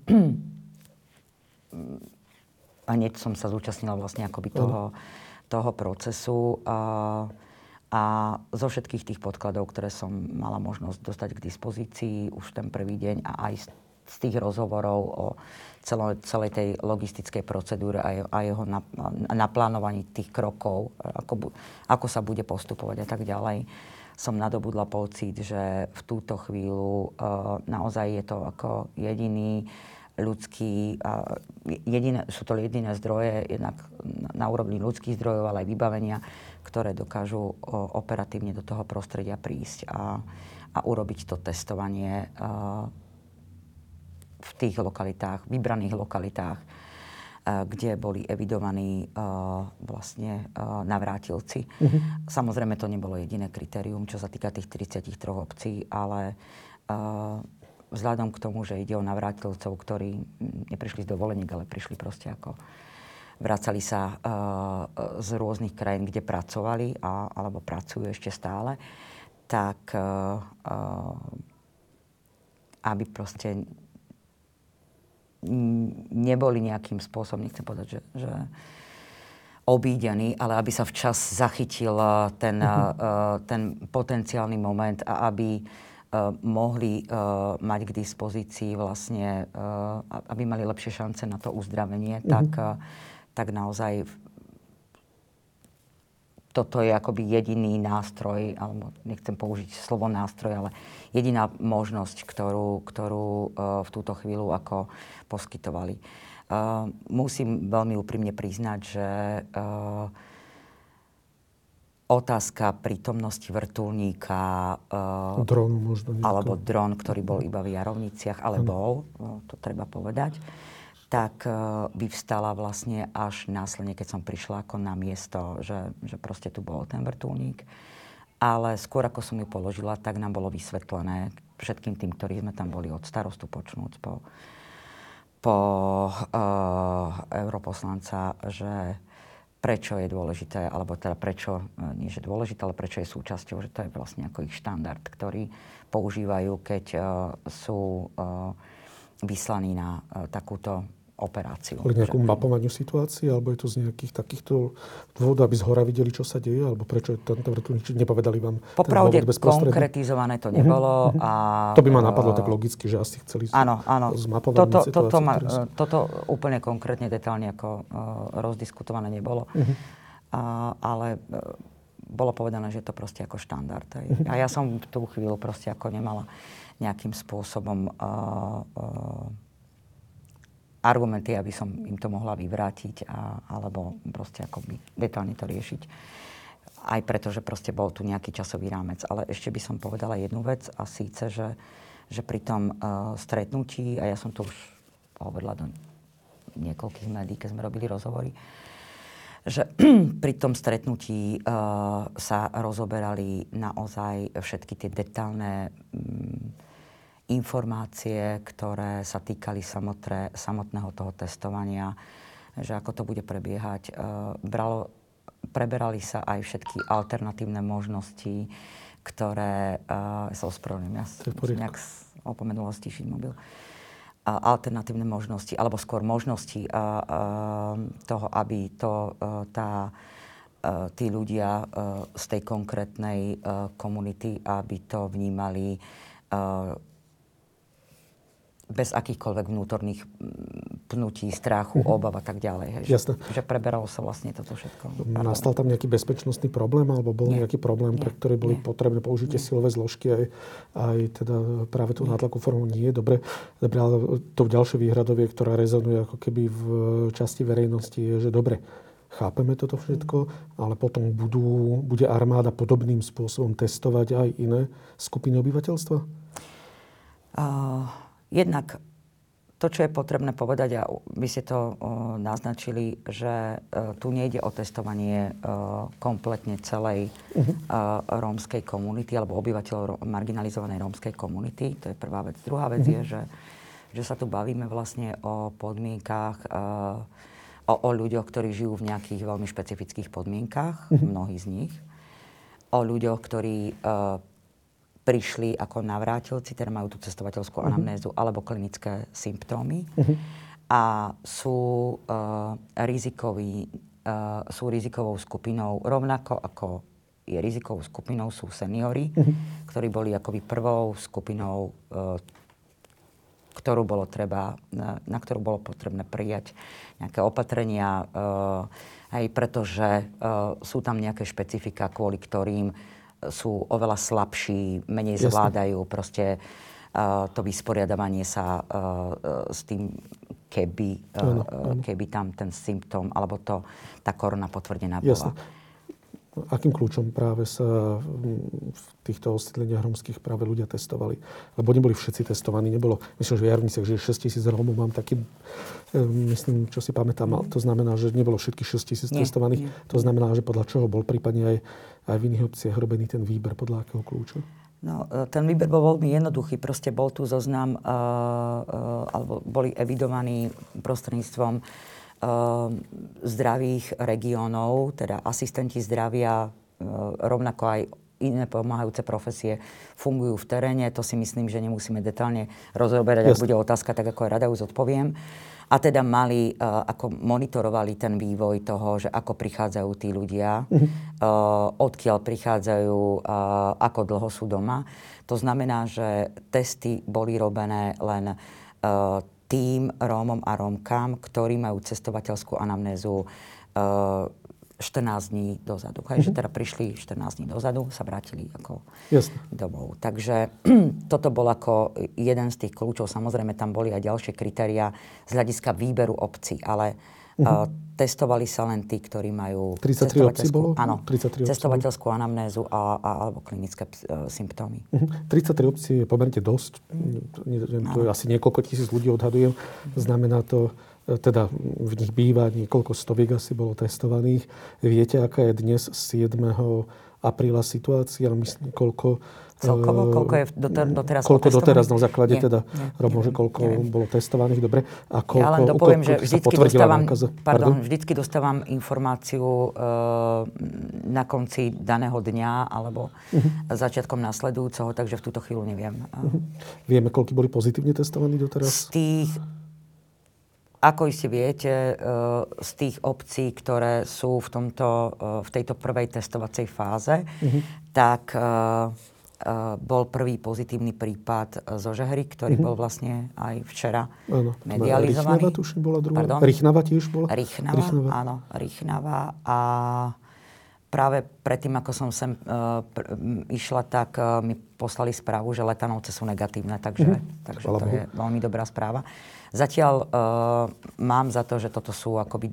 A hneď som sa zúčastnila vlastne akoby toho procesu. A zo všetkých tých podkladov, ktoré som mala možnosť dostať k dispozícii už ten prvý deň a aj z z tých rozhovorov o celej tej logistickej procedúre a jeho naplánovaní tých krokov, ako sa bude postupovať a tak ďalej, som nadobudla pocit, že v túto chvíľu naozaj je to ako jediný ľudský, sú to jediné zdroje, jednak na úrovni ľudských zdrojov, ale aj vybavenia, ktoré dokážu operatívne do toho prostredia prísť a urobiť to testovanie v tých lokalitách, vybraných lokalitách, kde boli evidovaní vlastne navrátilci. Samozrejme, to nebolo jediné kritérium, čo sa týka tých 33 obcí, ale vzhľadom k tomu, že ide o navrátilcov, ktorí neprišli z dovoleník, ale prišli proste vracali sa z rôznych krajín, kde pracovali alebo pracujú ešte stále, tak aby proste neboli nejakým spôsobom, nechcem povedať, že obídení, ale aby sa včas zachytil ten potenciálny moment a aby mohli mať k dispozícii vlastne, aby mali lepšie šance na to uzdravenie, tak naozaj toto je akoby jediný nástroj, alebo nechcem použiť slovo nástroj, ale jediná možnosť, ktorú v túto chvíľu ako poskytovali. Musím veľmi úprimne priznať, že otázka prítomnosti vrtuľníka dronu možno alebo dron, ktorý bol iba v Jarovniciach, ale bol, to treba povedať, tak vyvstala vlastne až následne, keď som prišla ako na miesto, že proste tu bol ten vrtuľník. Ale skôr ako som ju položila, tak nám bolo vysvetlené všetkým tým, ktorí sme tam boli, od starostu počnúc po europoslanca, že prečo je dôležité, alebo teda prečo, nie že dôležité, ale prečo je súčasťou, že to je vlastne ako ich štandard, ktorý používajú, keď sú vyslaní na takúto operáciu. Kvôli nejakému mapovaniu situácie, alebo je to z nejakých takýchto dôvodov, aby zhora videli, čo sa deje, alebo prečo tento vrtuľník, nepovedali vám popravde konkretizované to nebolo. To by ma napadlo tak logicky, že asi chceli zmapovať situáciu. Toto úplne konkrétne, detálne ako rozdiskutované nebolo. Ale bolo povedané, že je to proste ako štandard. A ja som v tú chvíľu proste ako nemala nejakým spôsobom argumenty, aby som im to mohla vyvrátiť alebo proste ako detálne to riešiť. Aj preto, že proste bol tu nejaký časový rámec. Ale ešte by som povedala jednu vec, a síce, že pri tom stretnutí, a ja som to už hovorila do niekoľkých médií, keď sme robili rozhovory, že pri tom stretnutí sa rozoberali naozaj všetky tie detailné informácie, ktoré sa týkali samotného toho testovania, že ako to bude prebiehať. Preberali sa aj všetky alternatívne možnosti, ktoré sa ospravedlňujem, ja nejak opomenula stíšiť mobil. Alternatívne možnosti, alebo skôr možnosti toho, aby tí ľudia z tej konkrétnej komunity, aby to vnímali bez akýchkoľvek vnútorných pnutí, strachu, obav a tak ďalej. Jasné. Že preberalo sa vlastne toto všetko. Nastal tam nejaký bezpečnostný problém, alebo bol nejaký problém, pre ktorý boli potrebné použitie silové zložky aj teda práve tú nátlakovú formu? Nie. Dobre, ale to ďalšie výhradovie, ktorá rezonuje ako keby v časti verejnosti, je, že dobre, chápeme toto všetko, ale potom bude armáda podobným spôsobom testovať aj iné skupiny obyvateľstva? Jednak to, čo je potrebné povedať, a vy ste to naznačili, že tu nejde o testovanie kompletne celej rómskej komunity alebo obyvateľov marginalizovanej rómskej komunity. To je prvá vec. Druhá vec je, že sa tu bavíme vlastne o podmienkách, o ľuďoch, ktorí žijú v nejakých veľmi špecifických podmienkách, mnohí z nich. O ľuďoch, ktorí prišli ako navrátilci, teda majú tú cestovateľskú anamnézu alebo klinické symptómy a sú rizikovou skupinou, rovnako ako je rizikovou skupinou sú seniori, ktorí boli akoby prvou skupinou na ktorú bolo potrebné prijať nejaké opatrenia, aj pretože sú tam nejaké špecifika, kvôli ktorým sú oveľa slabší, menej zvládajú proste to vysporiadavanie sa s tým, keby tam ten symptóm alebo tá korona potvrdená bola. Jasne. Akým kľúčom práve sa v týchto osídleniach rómskych práve ľudia testovali? Lebo neboli všetci testovaní. Myslím, že v Jarniciach žije 6 000 Rómov. Mám taký, myslím, čo si pamätám. To znamená, že nebolo všetkých 6 000 testovaných. Nie. To znamená, že podľa čoho bol prípadne aj v iných obciach robený ten výber, podľa akého kľúča? No, ten výber bol veľmi jednoduchý. Proste bol tu zoznam, alebo boli evidovaní prostredníctvom zdravých regiónov, teda asistenti zdravia, rovnako aj iné pomáhajúce profesie fungujú v teréne. To si myslím, že nemusíme detailne rozoberať. Ak bude otázka, tak ako aj rada už odpoviem. A teda ako monitorovali ten vývoj toho, že ako prichádzajú tí ľudia, odkiaľ prichádzajú, ako dlho sú doma. To znamená, že testy boli robené len tým Rómom a Rómkam, ktorí majú cestovateľskú anamnézu 14 dní dozadu. Že teda prišli 14 dní dozadu, sa vrátili ako domov. Takže toto bol ako jeden z tých kľúčov. Samozrejme, tam boli aj ďalšie kritériá z hľadiska výberu obcí, ale testovali sa len tí, ktorí majú 33 obcí bolo? Áno, cestovateľskú anamnézu alebo klinické symptómy. 33 obcí je pomerne dosť. To je asi niekoľko tisíc ľudí, odhadujem. Znamená to, teda v nich býva niekoľko stoviek asi bolo testovaných. Viete, aká je dnes 7. apríla situácia? Myslím, koľko je doteraz koľko doteraz na základe Rómov, že koľko bolo testovaných, dobre? A koľko, ja len dopoviem, že vždycky dostávam informáciu na konci daného dňa alebo začiatkom nasledujúceho, takže v túto chvíľu neviem. Vieme, koľko boli pozitívne testovaní doteraz? Ako iste viete, z tých obcí, ktoré sú v tejto prvej testovacej fáze, tak bol prvý pozitívny prípad zo Žehry, ktorý bol vlastne aj včera medializovaný. Rychnava tuším bola druhá. Rychnava tiež bola? Rychnava. A práve predtým, ako som sem išla, tak mi poslali správu, že Letanovce sú negatívne, takže to je veľmi dobrá správa. Zatiaľ mám za to, že toto sú akoby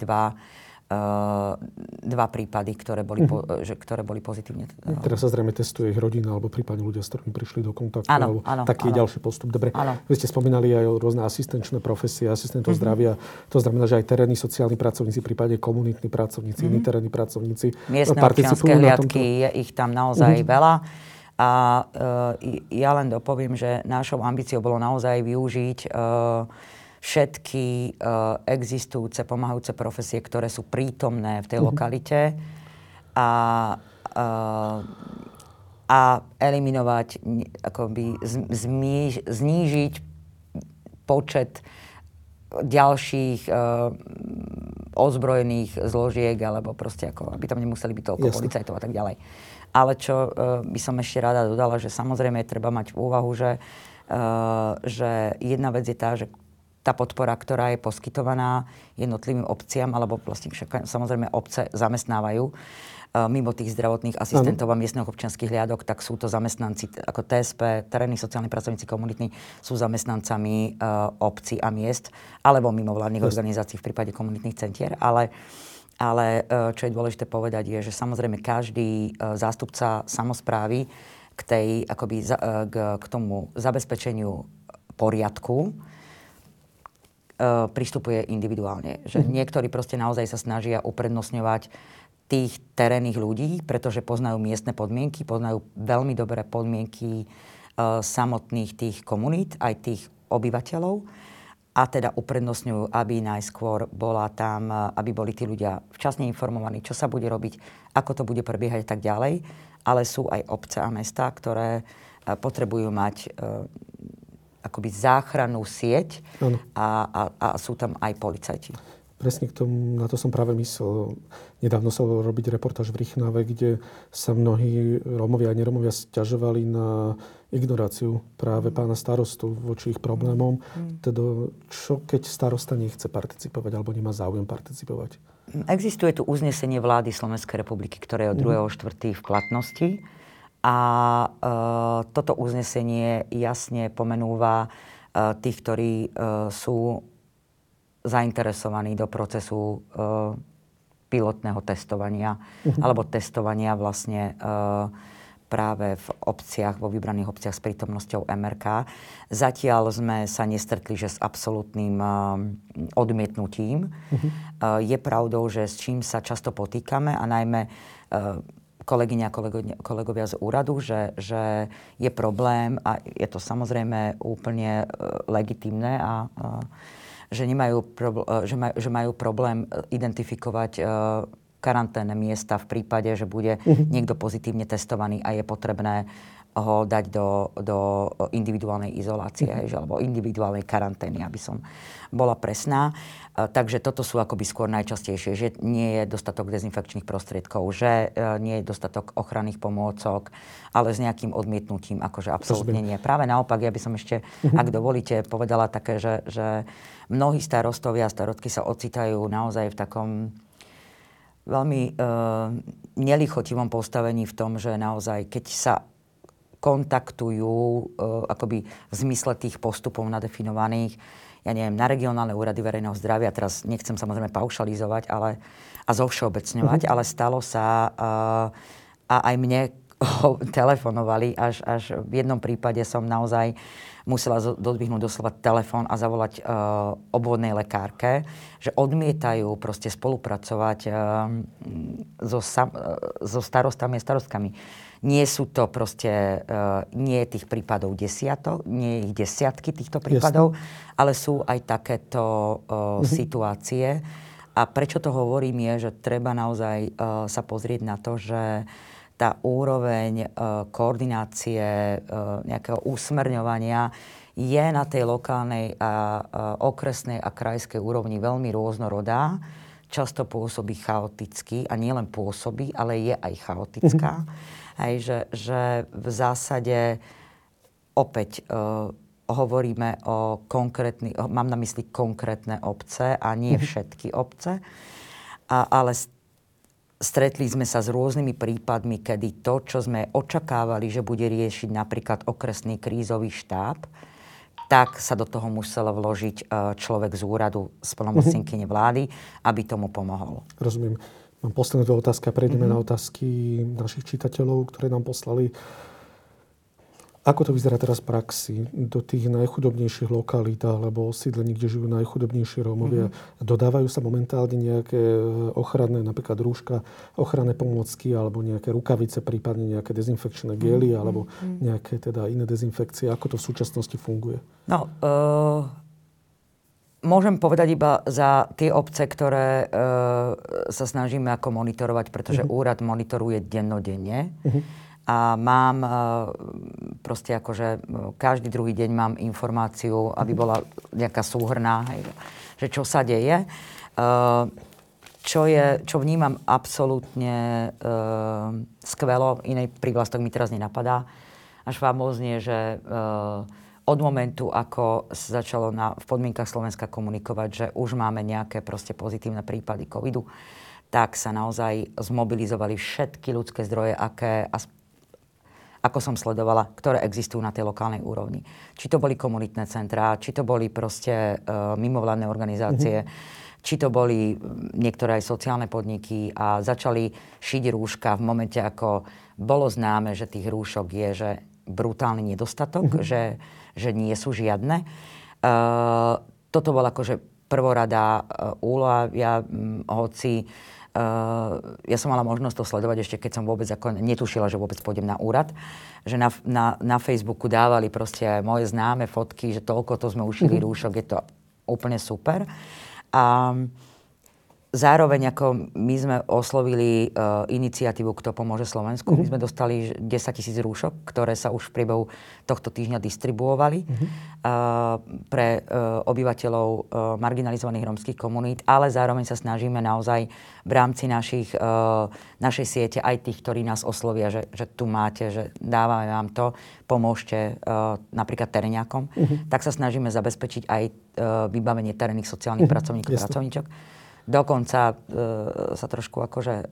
dva prípady, ktoré boli pozitívne. Teraz sa zrejme testuje ich rodina, alebo prípadne ľudia, s ktorými prišli do kontaktu. Áno. Taký je ďalší postup. Dobre. Vy ste spomínali aj o rôzne asistenčné profesie, asistentov zdravia. To znamená, že aj terénni sociálni pracovníci, prípadne komunitní pracovníci, iní terénni pracovníci miestne občianske hliadky, je ich tam naozaj veľa. A ja len dopoviem, že našou ambíciou bolo naozaj využiť všetky existujúce pomáhajúce profesie, ktoré sú prítomné v tej lokalite a eliminovať, akoby znížiť počet ďalších ozbrojených zložiek, alebo proste aby tam nemuseli byť toľko policajtov a tak ďalej. Ale čo by som ešte rada dodala, že samozrejme treba mať v úvahu, že jedna vec je tá, že tá podpora, ktorá je poskytovaná jednotlivým obciam, alebo vlastne samozrejme obce zamestnávajú mimo tých zdravotných asistentov a miestnych občianskych hliadok, tak sú to zamestnanci ako TSP, terénni sociálni pracovníci komunitní, sú zamestnancami obcí a miest, alebo mimovládnych organizácií v prípade komunitných centier. Ale čo je dôležité povedať je, že samozrejme každý zástupca samosprávy k tomu zabezpečeniu poriadku pristupuje individuálne. Že niektorí proste naozaj sa snažia uprednostňovať tých terénnych ľudí, pretože poznajú miestne podmienky, poznajú veľmi dobré podmienky samotných tých komunít, aj tých obyvateľov. A teda uprednostňujú, aby najskôr bola tam, aby boli tí ľudia včasne informovaní, čo sa bude robiť, ako to bude prebiehať a tak ďalej. Ale sú aj obce a mestá, ktoré potrebujú mať akoby záchrannú sieť a sú tam aj policajti. Presne na to som práve myslel. Nedávno sa robiť reportáž v Rychnave, kde sa mnohí Rómovia a nerómovia sťažovali na ignoráciu práve pána starostu voči ich problémom. Teda čo keď starosta nechce participovať alebo nemá záujem participovať? Existuje tu uznesenie vlády Slovenskej republiky, ktoré je od 2.4. v platnosti. A toto uznesenie jasne pomenúva tých, ktorí sú zainteresovaní do procesu pilotného testovania alebo testovania vlastne práve v obciach, vo vybraných obciach s prítomnosťou MRK. Zatiaľ sme sa nestretli, že s absolútnym odmietnutím. Je pravdou, že s čím sa často potýkame a najmä kolegyňa a kolegovia z úradu, že je problém a je to samozrejme úplne legitímne a že majú problém identifikovať karanténne miesta v prípade, že bude niekto pozitívne testovaný a je potrebné ho dať do individuálnej izolácie alebo individuálnej karantény, aby som bola presná. Takže toto sú akoby skôr najčastejšie, že nie je dostatok dezinfekčných prostriedkov, že nie je dostatok ochranných pomôcok, ale s nejakým odmietnutím akože absolútne nie. Práve naopak, ja by som ešte, ak dovolíte, povedala také, že mnohí starostovia a starostky sa ocitajú naozaj v takom veľmi nelichotivom postavení v tom, že naozaj, keď sa kontaktujú akoby v zmysle tých postupov nadefinovaných, ja neviem, na regionálne úrady verejného zdravia, teraz nechcem samozrejme paušalizovať a zovšeobecňovať, ale stalo sa a aj mne telefonovali, až v jednom prípade som naozaj musela dodvihnúť doslova telefón a zavolať obvodnej lekárke, že odmietajú proste spolupracovať so starostami a starostkami. Nie sú to proste, nie je tých prípadov desiatok, nie je ich desiatky týchto prípadov, ale sú aj takéto situácie. A prečo to hovorím je, že treba naozaj sa pozrieť na to, že tá úroveň koordinácie, nejakého usmerňovania je na tej lokálnej a okresnej a krajskej úrovni veľmi rôznorodá. Často pôsobí chaoticky a nielen pôsobí, ale je aj chaotická. Že v zásade opäť hovoríme o konkrétnych, mám na mysli konkrétne obce a nie všetky obce, ale stretli sme sa s rôznymi prípadmi, kedy to, čo sme očakávali, že bude riešiť napríklad okresný krízový štáb, tak sa do toho musel vložiť človek z úradu splnomocnenkyne vlády, aby tomu pomohol. Rozumiem. Mám posledné dve otázky a prejdeme na otázky našich čitateľov, ktoré nám poslali. Ako to vyzerá teraz v praxi do tých najchudobnejších lokalít alebo osídlení, kde žijú najchudobnejší Rómovia? Dodávajú sa momentálne nejaké ochranné, napríklad rúška, ochranné pomôcky alebo nejaké rukavice, prípadne nejaké dezinfekčné gely alebo nejaké teda iné dezinfekcie? Ako to v súčasnosti funguje? No, môžem povedať iba za tie obce, ktoré sa snažíme ako monitorovať, pretože úrad monitoruje dennodenne. A mám proste akože každý druhý deň mám informáciu, aby bola nejaká súhrná, že čo sa deje. Čo vnímam absolútne skvelo, inej prívlastok mi teraz nenapadá, až famózne, že od momentu, ako sa začalo v podmienkach Slovenska komunikovať, že už máme nejaké proste pozitívne prípady covidu, tak sa naozaj zmobilizovali všetky ľudské zdroje, ako som sledovala, ktoré existujú na tej lokálnej úrovni. Či to boli komunitné centrá, či to boli proste mimovládne organizácie, či to boli niektoré aj sociálne podniky a začali šiť rúška v momente, ako bolo známe, že tých rúšok je že brutálny nedostatok, že nie sú žiadne. Toto bola akože prvoradá úloha. Ja som mala možnosť to sledovať ešte, keď som vôbec ako netušila, že vôbec pôjdem na úrad. Že na Facebooku dávali proste moje známe fotky, že toľko to sme ušili rúšok, je to úplne super. A Zároveň ako my sme oslovili iniciatívu Kto pomôže Slovensku. My sme dostali 10 000 rúšok, ktoré sa už v priebehu tohto týždňa distribuovali pre obyvateľov marginalizovaných rómskych komunít, ale zároveň sa snažíme naozaj v rámci našej siete aj tých, ktorí nás oslovia, že tu máte, že dávame vám to, pomôžte napríklad teréňakom, tak sa snažíme zabezpečiť aj vybavenie terénnych sociálnych pracovníkov a pracovníčok. Dokonca sa trošku akože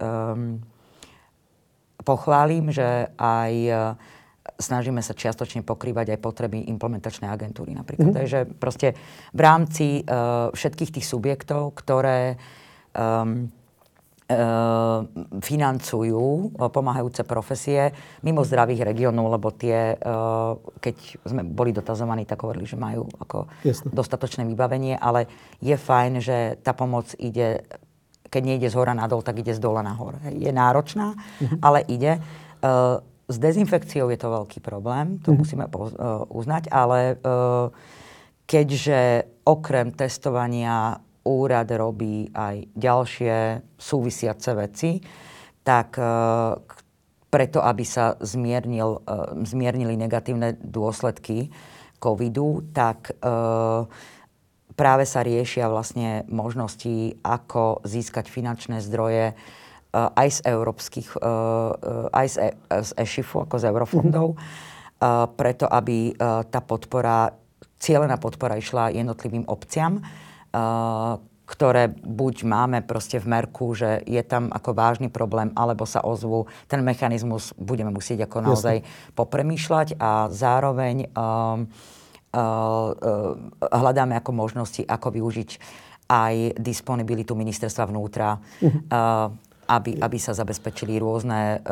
pochválim, že aj snažíme sa čiastočne pokrývať aj potreby implementačnej agentúry napríklad. Takže proste v rámci všetkých tých subjektov, ktoré financujú pomáhajúce profesie mimo zdravých regiónov, lebo tie, keď sme boli dotazovaní, tak hovorili, že majú ako dostatočné vybavenie, ale je fajn, že tá pomoc ide, keď nejde z hora nadol, tak ide z dola nahor. Je náročná, ale ide. S dezinfekciou je to veľký problém, to musíme uznať, ale keďže okrem testovania úrad robí aj ďalšie súvisiace veci, tak preto, aby sa zmiernili negatívne dôsledky covidu, tak práve sa riešia vlastne možnosti, ako získať finančné zdroje aj z európskych, aj z ESHIFu, ako z eurofondov, preto, aby tá cielená podpora išla jednotlivým obciam, ktoré buď máme proste v merku, že je tam ako vážny problém, alebo sa ozvú. Ten mechanizmus budeme musieť ako naozaj popremýšľať a zároveň hľadáme ako možnosti, ako využiť aj disponibilitu ministerstva vnútra, aby sa zabezpečili rôzne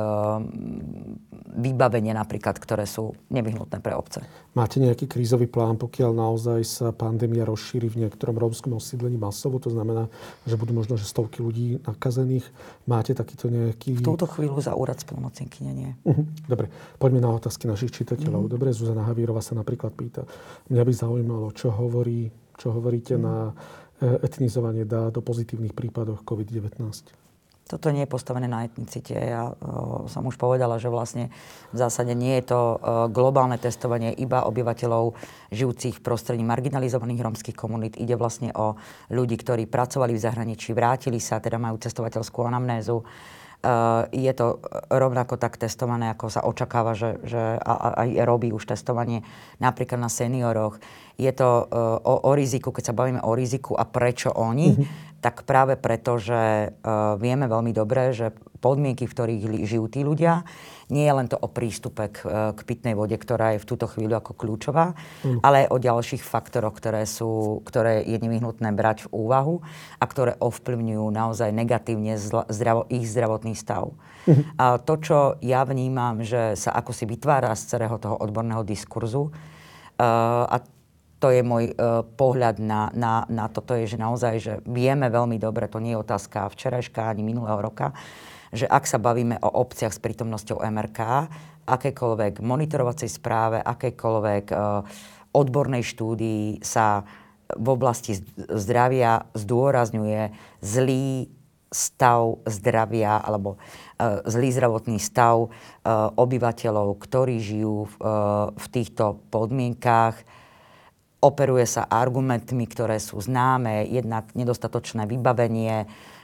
vybavenie napríklad, ktoré sú nevyhnutné pre obce. Máte nejaký krízový plán, pokiaľ naozaj sa pandémia rozšíri v niektorom rómskom osídlení masovo? To znamená, že budú možno že stovky ľudí nakazených. Máte takýto nejaký... V túto chvíľu za úrad splnomocnenkyne nie. Dobre, poďme na otázky našich čitateľov. Dobre, Zuzana Havierová sa napríklad pýta. Mňa by zaujímalo, čo hovoríte na etnizovanie dát o pozitívnych prípadoch COVID-19. Toto nie je postavené na etnicite. Ja som už povedala, že vlastne v zásade nie je to globálne testovanie iba obyvateľov žijúcich v prostredí marginalizovaných rómskych komunít. Ide vlastne o ľudí, ktorí pracovali v zahraničí, vrátili sa, teda majú cestovateľskú anamnézu. Je to rovnako tak testované, ako sa očakáva, že aj robí už testovanie napríklad na senioroch. Je to o riziku, keď sa bavíme o riziku a prečo oni, tak práve preto, že vieme veľmi dobre, že podmienky, v ktorých žijú tí ľudia, nie je len to o prístupe k pitnej vode, ktorá je v túto chvíľu ako kľúčová, ale aj o ďalších faktoroch, ktoré je nevyhnutné brať v úvahu a ktoré ovplyvňujú naozaj negatívne ich zdravotný stav. A to, čo ja vnímam, že sa ako si vytvára z celého toho odborného diskurzu, a to je môj pohľad na toto, je, že naozaj, že vieme veľmi dobre, to nie je otázka včerajška ani minulého roka, že ak sa bavíme o obciach s prítomnosťou MRK, akékoľvek monitorovacej správe, akékoľvek odbornej štúdii sa v oblasti zdravia zdôrazňuje zlý stav zdravia alebo zlý zdravotný stav obyvateľov, ktorí žijú v týchto podmienkách. Operuje sa argumentmi, ktoré sú známe, jednak nedostatočné vybavenie,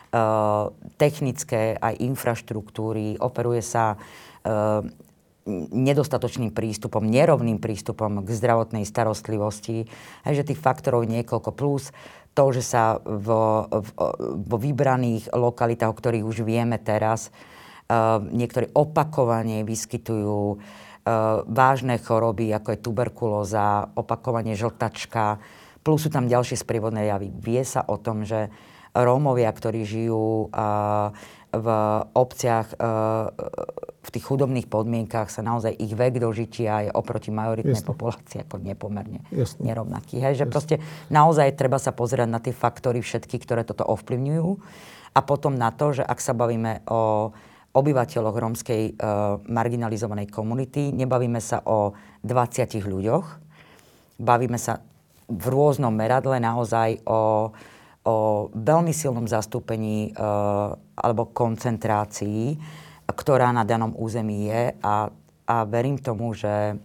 technické aj infraštruktúry, operuje sa nedostatočným prístupom, nerovným prístupom k zdravotnej starostlivosti. Takže tých faktorov niekoľko plus to, že sa vo vybraných lokalitách, o ktorých už vieme teraz, niektoré opakovane vyskytujú vážne choroby, ako je tuberkulóza, opakovane žltačka, plus sú tam ďalšie sprievodné javy. Vie sa o tom, že Rómovia, ktorí žijú v obciach, v tých chudobných podmienkách, sa naozaj ich vek dožitia je oproti majoritnej populácii ako nepomerne nerovnaký. Že proste naozaj treba sa pozerať na tie faktory všetky, ktoré toto ovplyvňujú. A potom na to, že ak sa bavíme o obyvateľoch rómskej marginalizovanej komunity, nebavíme sa o 20 ľuďoch, bavíme sa v rôznom meradle naozaj o o veľmi silnom zastúpení alebo koncentrácii, ktorá na danom území je a verím tomu, že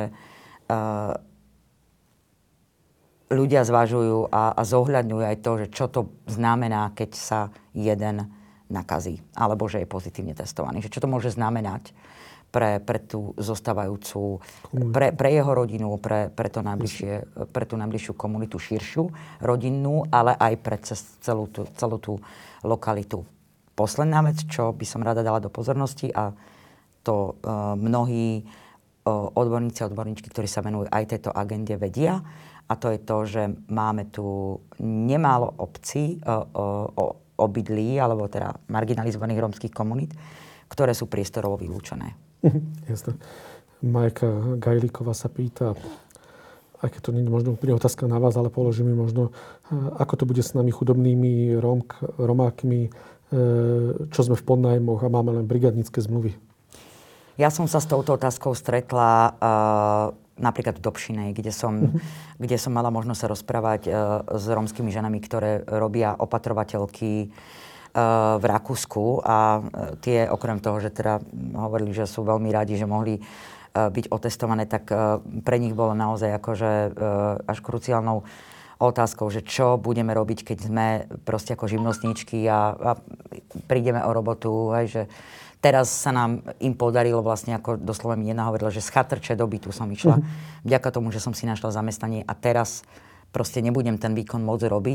ľudia zvažujú a zohľadňujú aj to, že čo to znamená, keď sa jeden nakazí alebo že je pozitívne testovaný. Že čo to môže znamenať pre tú zostávajúcu, pre jeho rodinu, pre tú najbližšiu komunitu, širšiu rodinnú, ale aj pre celú tú lokalitu. Posledná vec, čo by som rada dala do pozornosti, a to mnohí odborníci a odborníčky, ktorí sa venujú aj tejto agende, vedia, a to je to, že máme tu nemálo obcí, obydlí, alebo teda marginalizovaných rómskych komunít, ktoré sú priestorovo vylúčené. Jasné. Majka Gajlíková sa pýta, aj keď to nie je možno úplne otázka na vás, ale položím mi možno, ako to bude s nami chudobnými Romákmi, čo sme v podnájmoch a máme len brigadnícke zmluvy. Ja som sa s touto otázkou stretla napríklad v Dobšinej, kde som mala možnosť sa rozprávať s rómskymi ženami, ktoré robia opatrovateľky v Rakúsku, a tie okrem toho, že teda hovorili, že sú veľmi radi, že mohli byť otestované, tak pre nich bolo naozaj akože až kruciálnou otázkou, že čo budeme robiť, keď sme proste ako živnostníčky a prídeme o robotu, hej, že teraz sa nám im podarilo vlastne, ako doslova mi jedna hovorila, že z chatrče do bytu som išla, vďaka tomu, že som si našla zamestnanie a teraz proste nebudem ten výkon môcť robiť.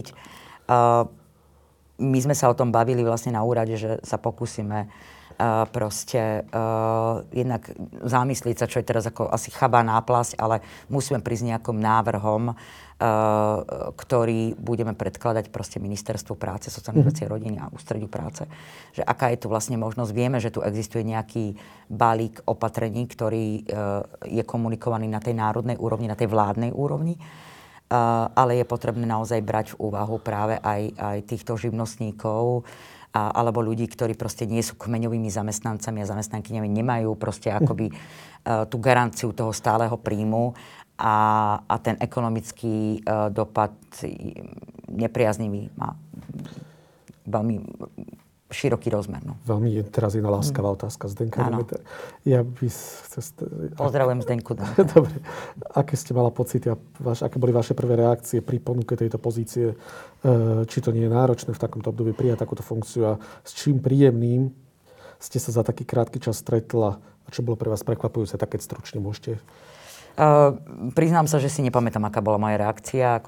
My sme sa o tom bavili vlastne na úrade, že sa pokúsime jednak zamyslieť sa, čo je teraz ako asi chabá náplasť, ale musíme prísť nejakým návrhom, ktorý budeme predkladať proste Ministerstvu práce, sociálnych vecí a rodiny a Ústrediu práce. Že aká je tu vlastne možnosť. Vieme, že tu existuje nejaký balík opatrení, ktorý je komunikovaný na tej národnej úrovni, na tej vládnej úrovni. Ale je potrebné naozaj brať v úvahu práve aj týchto živnostníkov alebo ľudí, ktorí proste nie sú kmeňovými zamestnancami a zamestnankyňami, nemajú proste akoby tú garanciu toho stáleho príjmu a ten ekonomický dopad nepriaznivý má veľmi široký rozmer. No. Veľmi je teraz jedna láskavá otázka. Zdenka Demeter. Pozdravujem Zdenku Demeter. Dobre. Aké ste mala pocity a aké boli vaše prvé reakcie pri ponuke tejto pozície? Či to nie je náročné v takomto období prijať takúto funkciu a s čím príjemným ste sa za taký krátky čas stretla a čo bolo pre vás prekvapujúce, tak keď stručne môžete? Priznám sa, že si nepamätám, aká bola moja reakcia.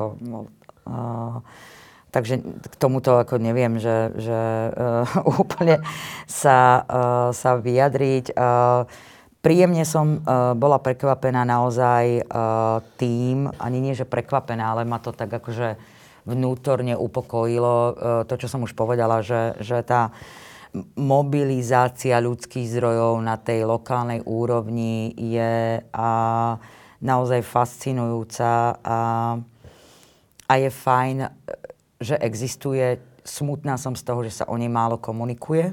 Takže k tomuto ako neviem, že úplne sa vyjadriť. Príjemne som bola prekvapená naozaj tým, ani nie, že prekvapená, ale ma to tak akože vnútorne upokojilo. To, čo som už povedala, že tá mobilizácia ľudských zdrojov na tej lokálnej úrovni je naozaj fascinujúca a je fajn, že existuje. Smutná som z toho, že sa o nej málo komunikuje.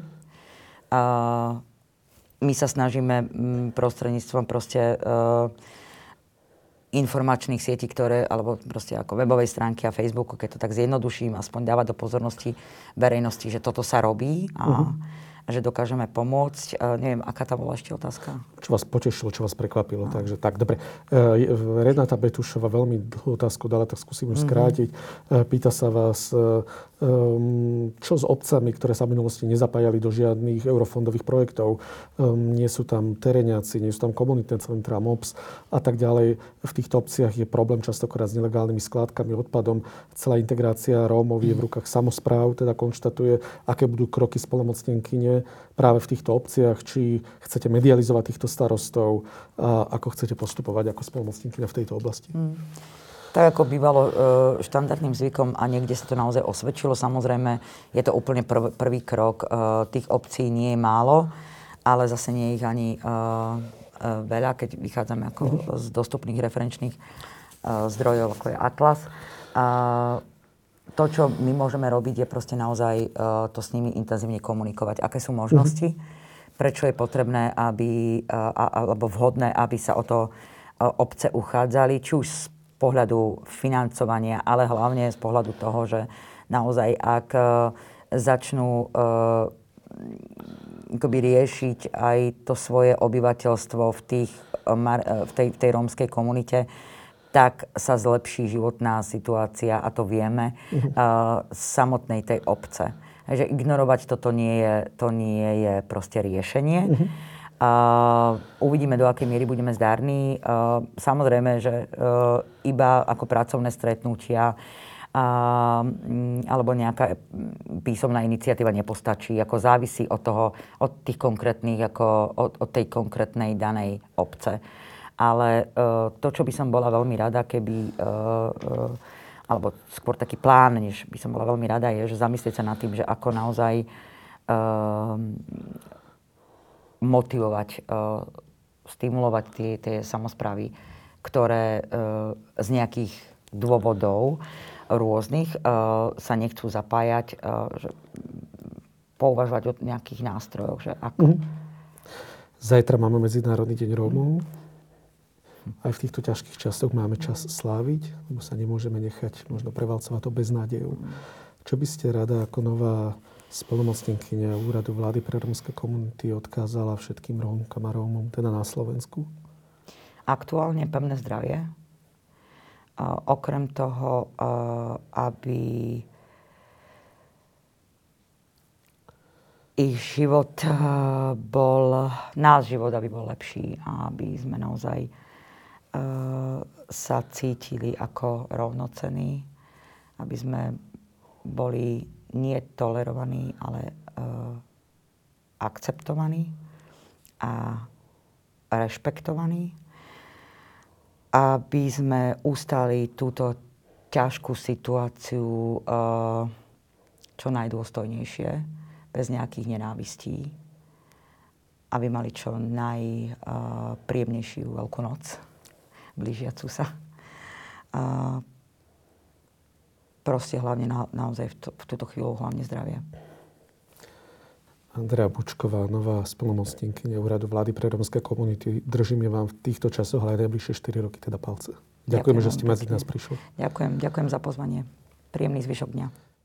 My sa snažíme prostredníctvom proste informačných sietí, alebo proste ako webovej stránky a Facebooku, keď to tak zjednoduším, aspoň dávať do pozornosti verejnosti, že toto sa robí a že dokážeme pomôcť. Neviem, aká tam bola ešte otázka? Čo vás potešilo, čo vás prekvapilo. Takže tak, dobre. Renata Betušová veľmi dlhú otázku dala, tak skúsim ju skrátiť. Pýta sa vás, čo s obcami, ktoré sa v minulosti nezapájali do žiadnych eurofondových projektov. Nie sú tam teréňaci, nie sú tam komunitné centrá, MOPS a tak ďalej. V týchto obciach je problém častokrát s nelegálnymi skládkami, odpadom. Celá integrácia Rómov je v rukách samospráv, teda konštatuje, aké budú kroky spolomocnenkyne práve v týchto obciach, či chcete medializovať týchto starostov a ako chcete postupovať ako spolomocnenkyňa v tejto oblasti. Tak ako bývalo štandardným zvykom a niekde sa to naozaj osvedčilo. Samozrejme, je to úplne prvý krok. Tých obcí nie je málo, ale zase nie je ich ani veľa, keď vychádzame ako z dostupných referenčných zdrojov, ako je Atlas. To, čo my môžeme robiť, je proste naozaj to s nimi intenzívne komunikovať. Aké sú možnosti, prečo je potrebné, alebo vhodné, aby sa o to obce uchádzali, či už z pohľadu financovania, ale hlavne z pohľadu toho, že naozaj, ak začnú akoby riešiť aj to svoje obyvateľstvo v tej rómskej komunite, tak sa zlepší životná situácia, a to vieme, samotnej tej obce. Takže ignorovať to nie je proste riešenie. Uvidíme, do akej miery budeme zdarní. Samozrejme, že iba ako pracovné stretnutia alebo nejaká písomná iniciatíva nepostačí. Ako závisí od tých konkrétnych, od tej konkrétnej danej obce. Ale to, čo by som bola veľmi rada, alebo skôr taký plán, než by som bola veľmi rada, je, že zamyslieť sa nad tým, že ako naozaj motivovať, stimulovať tie samosprávy, ktoré z nejakých dôvodov rôznych sa nechcú zapájať, že pouvažovať o nejakých nástrojoch. Že ako... Zajtra máme Medzinárodný deň Rómov. Aj v týchto ťažkých časoch máme čas sláviť, lebo sa nemôžeme nechať možno prevalcovať to beznádejou. Čo by ste rada ako nová splnomocnenkyňa Úradu vlády pre rómske komunity odkázala všetkým Rómkam a Rómom, teda na Slovensku? Aktuálne pevné zdravie. Okrem toho, aby ich život náš život, aby bol lepší a aby sme naozaj sa cítili ako rovnocenní, aby sme boli nie tolerovaní, ale akceptovaní a rešpektovaní. Aby sme ustali túto ťažkú situáciu čo najdôstojnejšie, bez nejakých nenávistí. Aby mali čo najpríjemnejšiu Veľkú noc, blížiacu sa. Proste hlavne naozaj v túto chvíľu hlavne zdravie. Andrea Bučková, nová splnomocnenkyňa Úradu vlády pre rómske komunity. Držíme vám v týchto časoch aj najbližšie 4 roky teda palce. Ďakujeme, že ste medzi nás prišli. Ďakujem za pozvanie. Príjemný zvyšok dňa.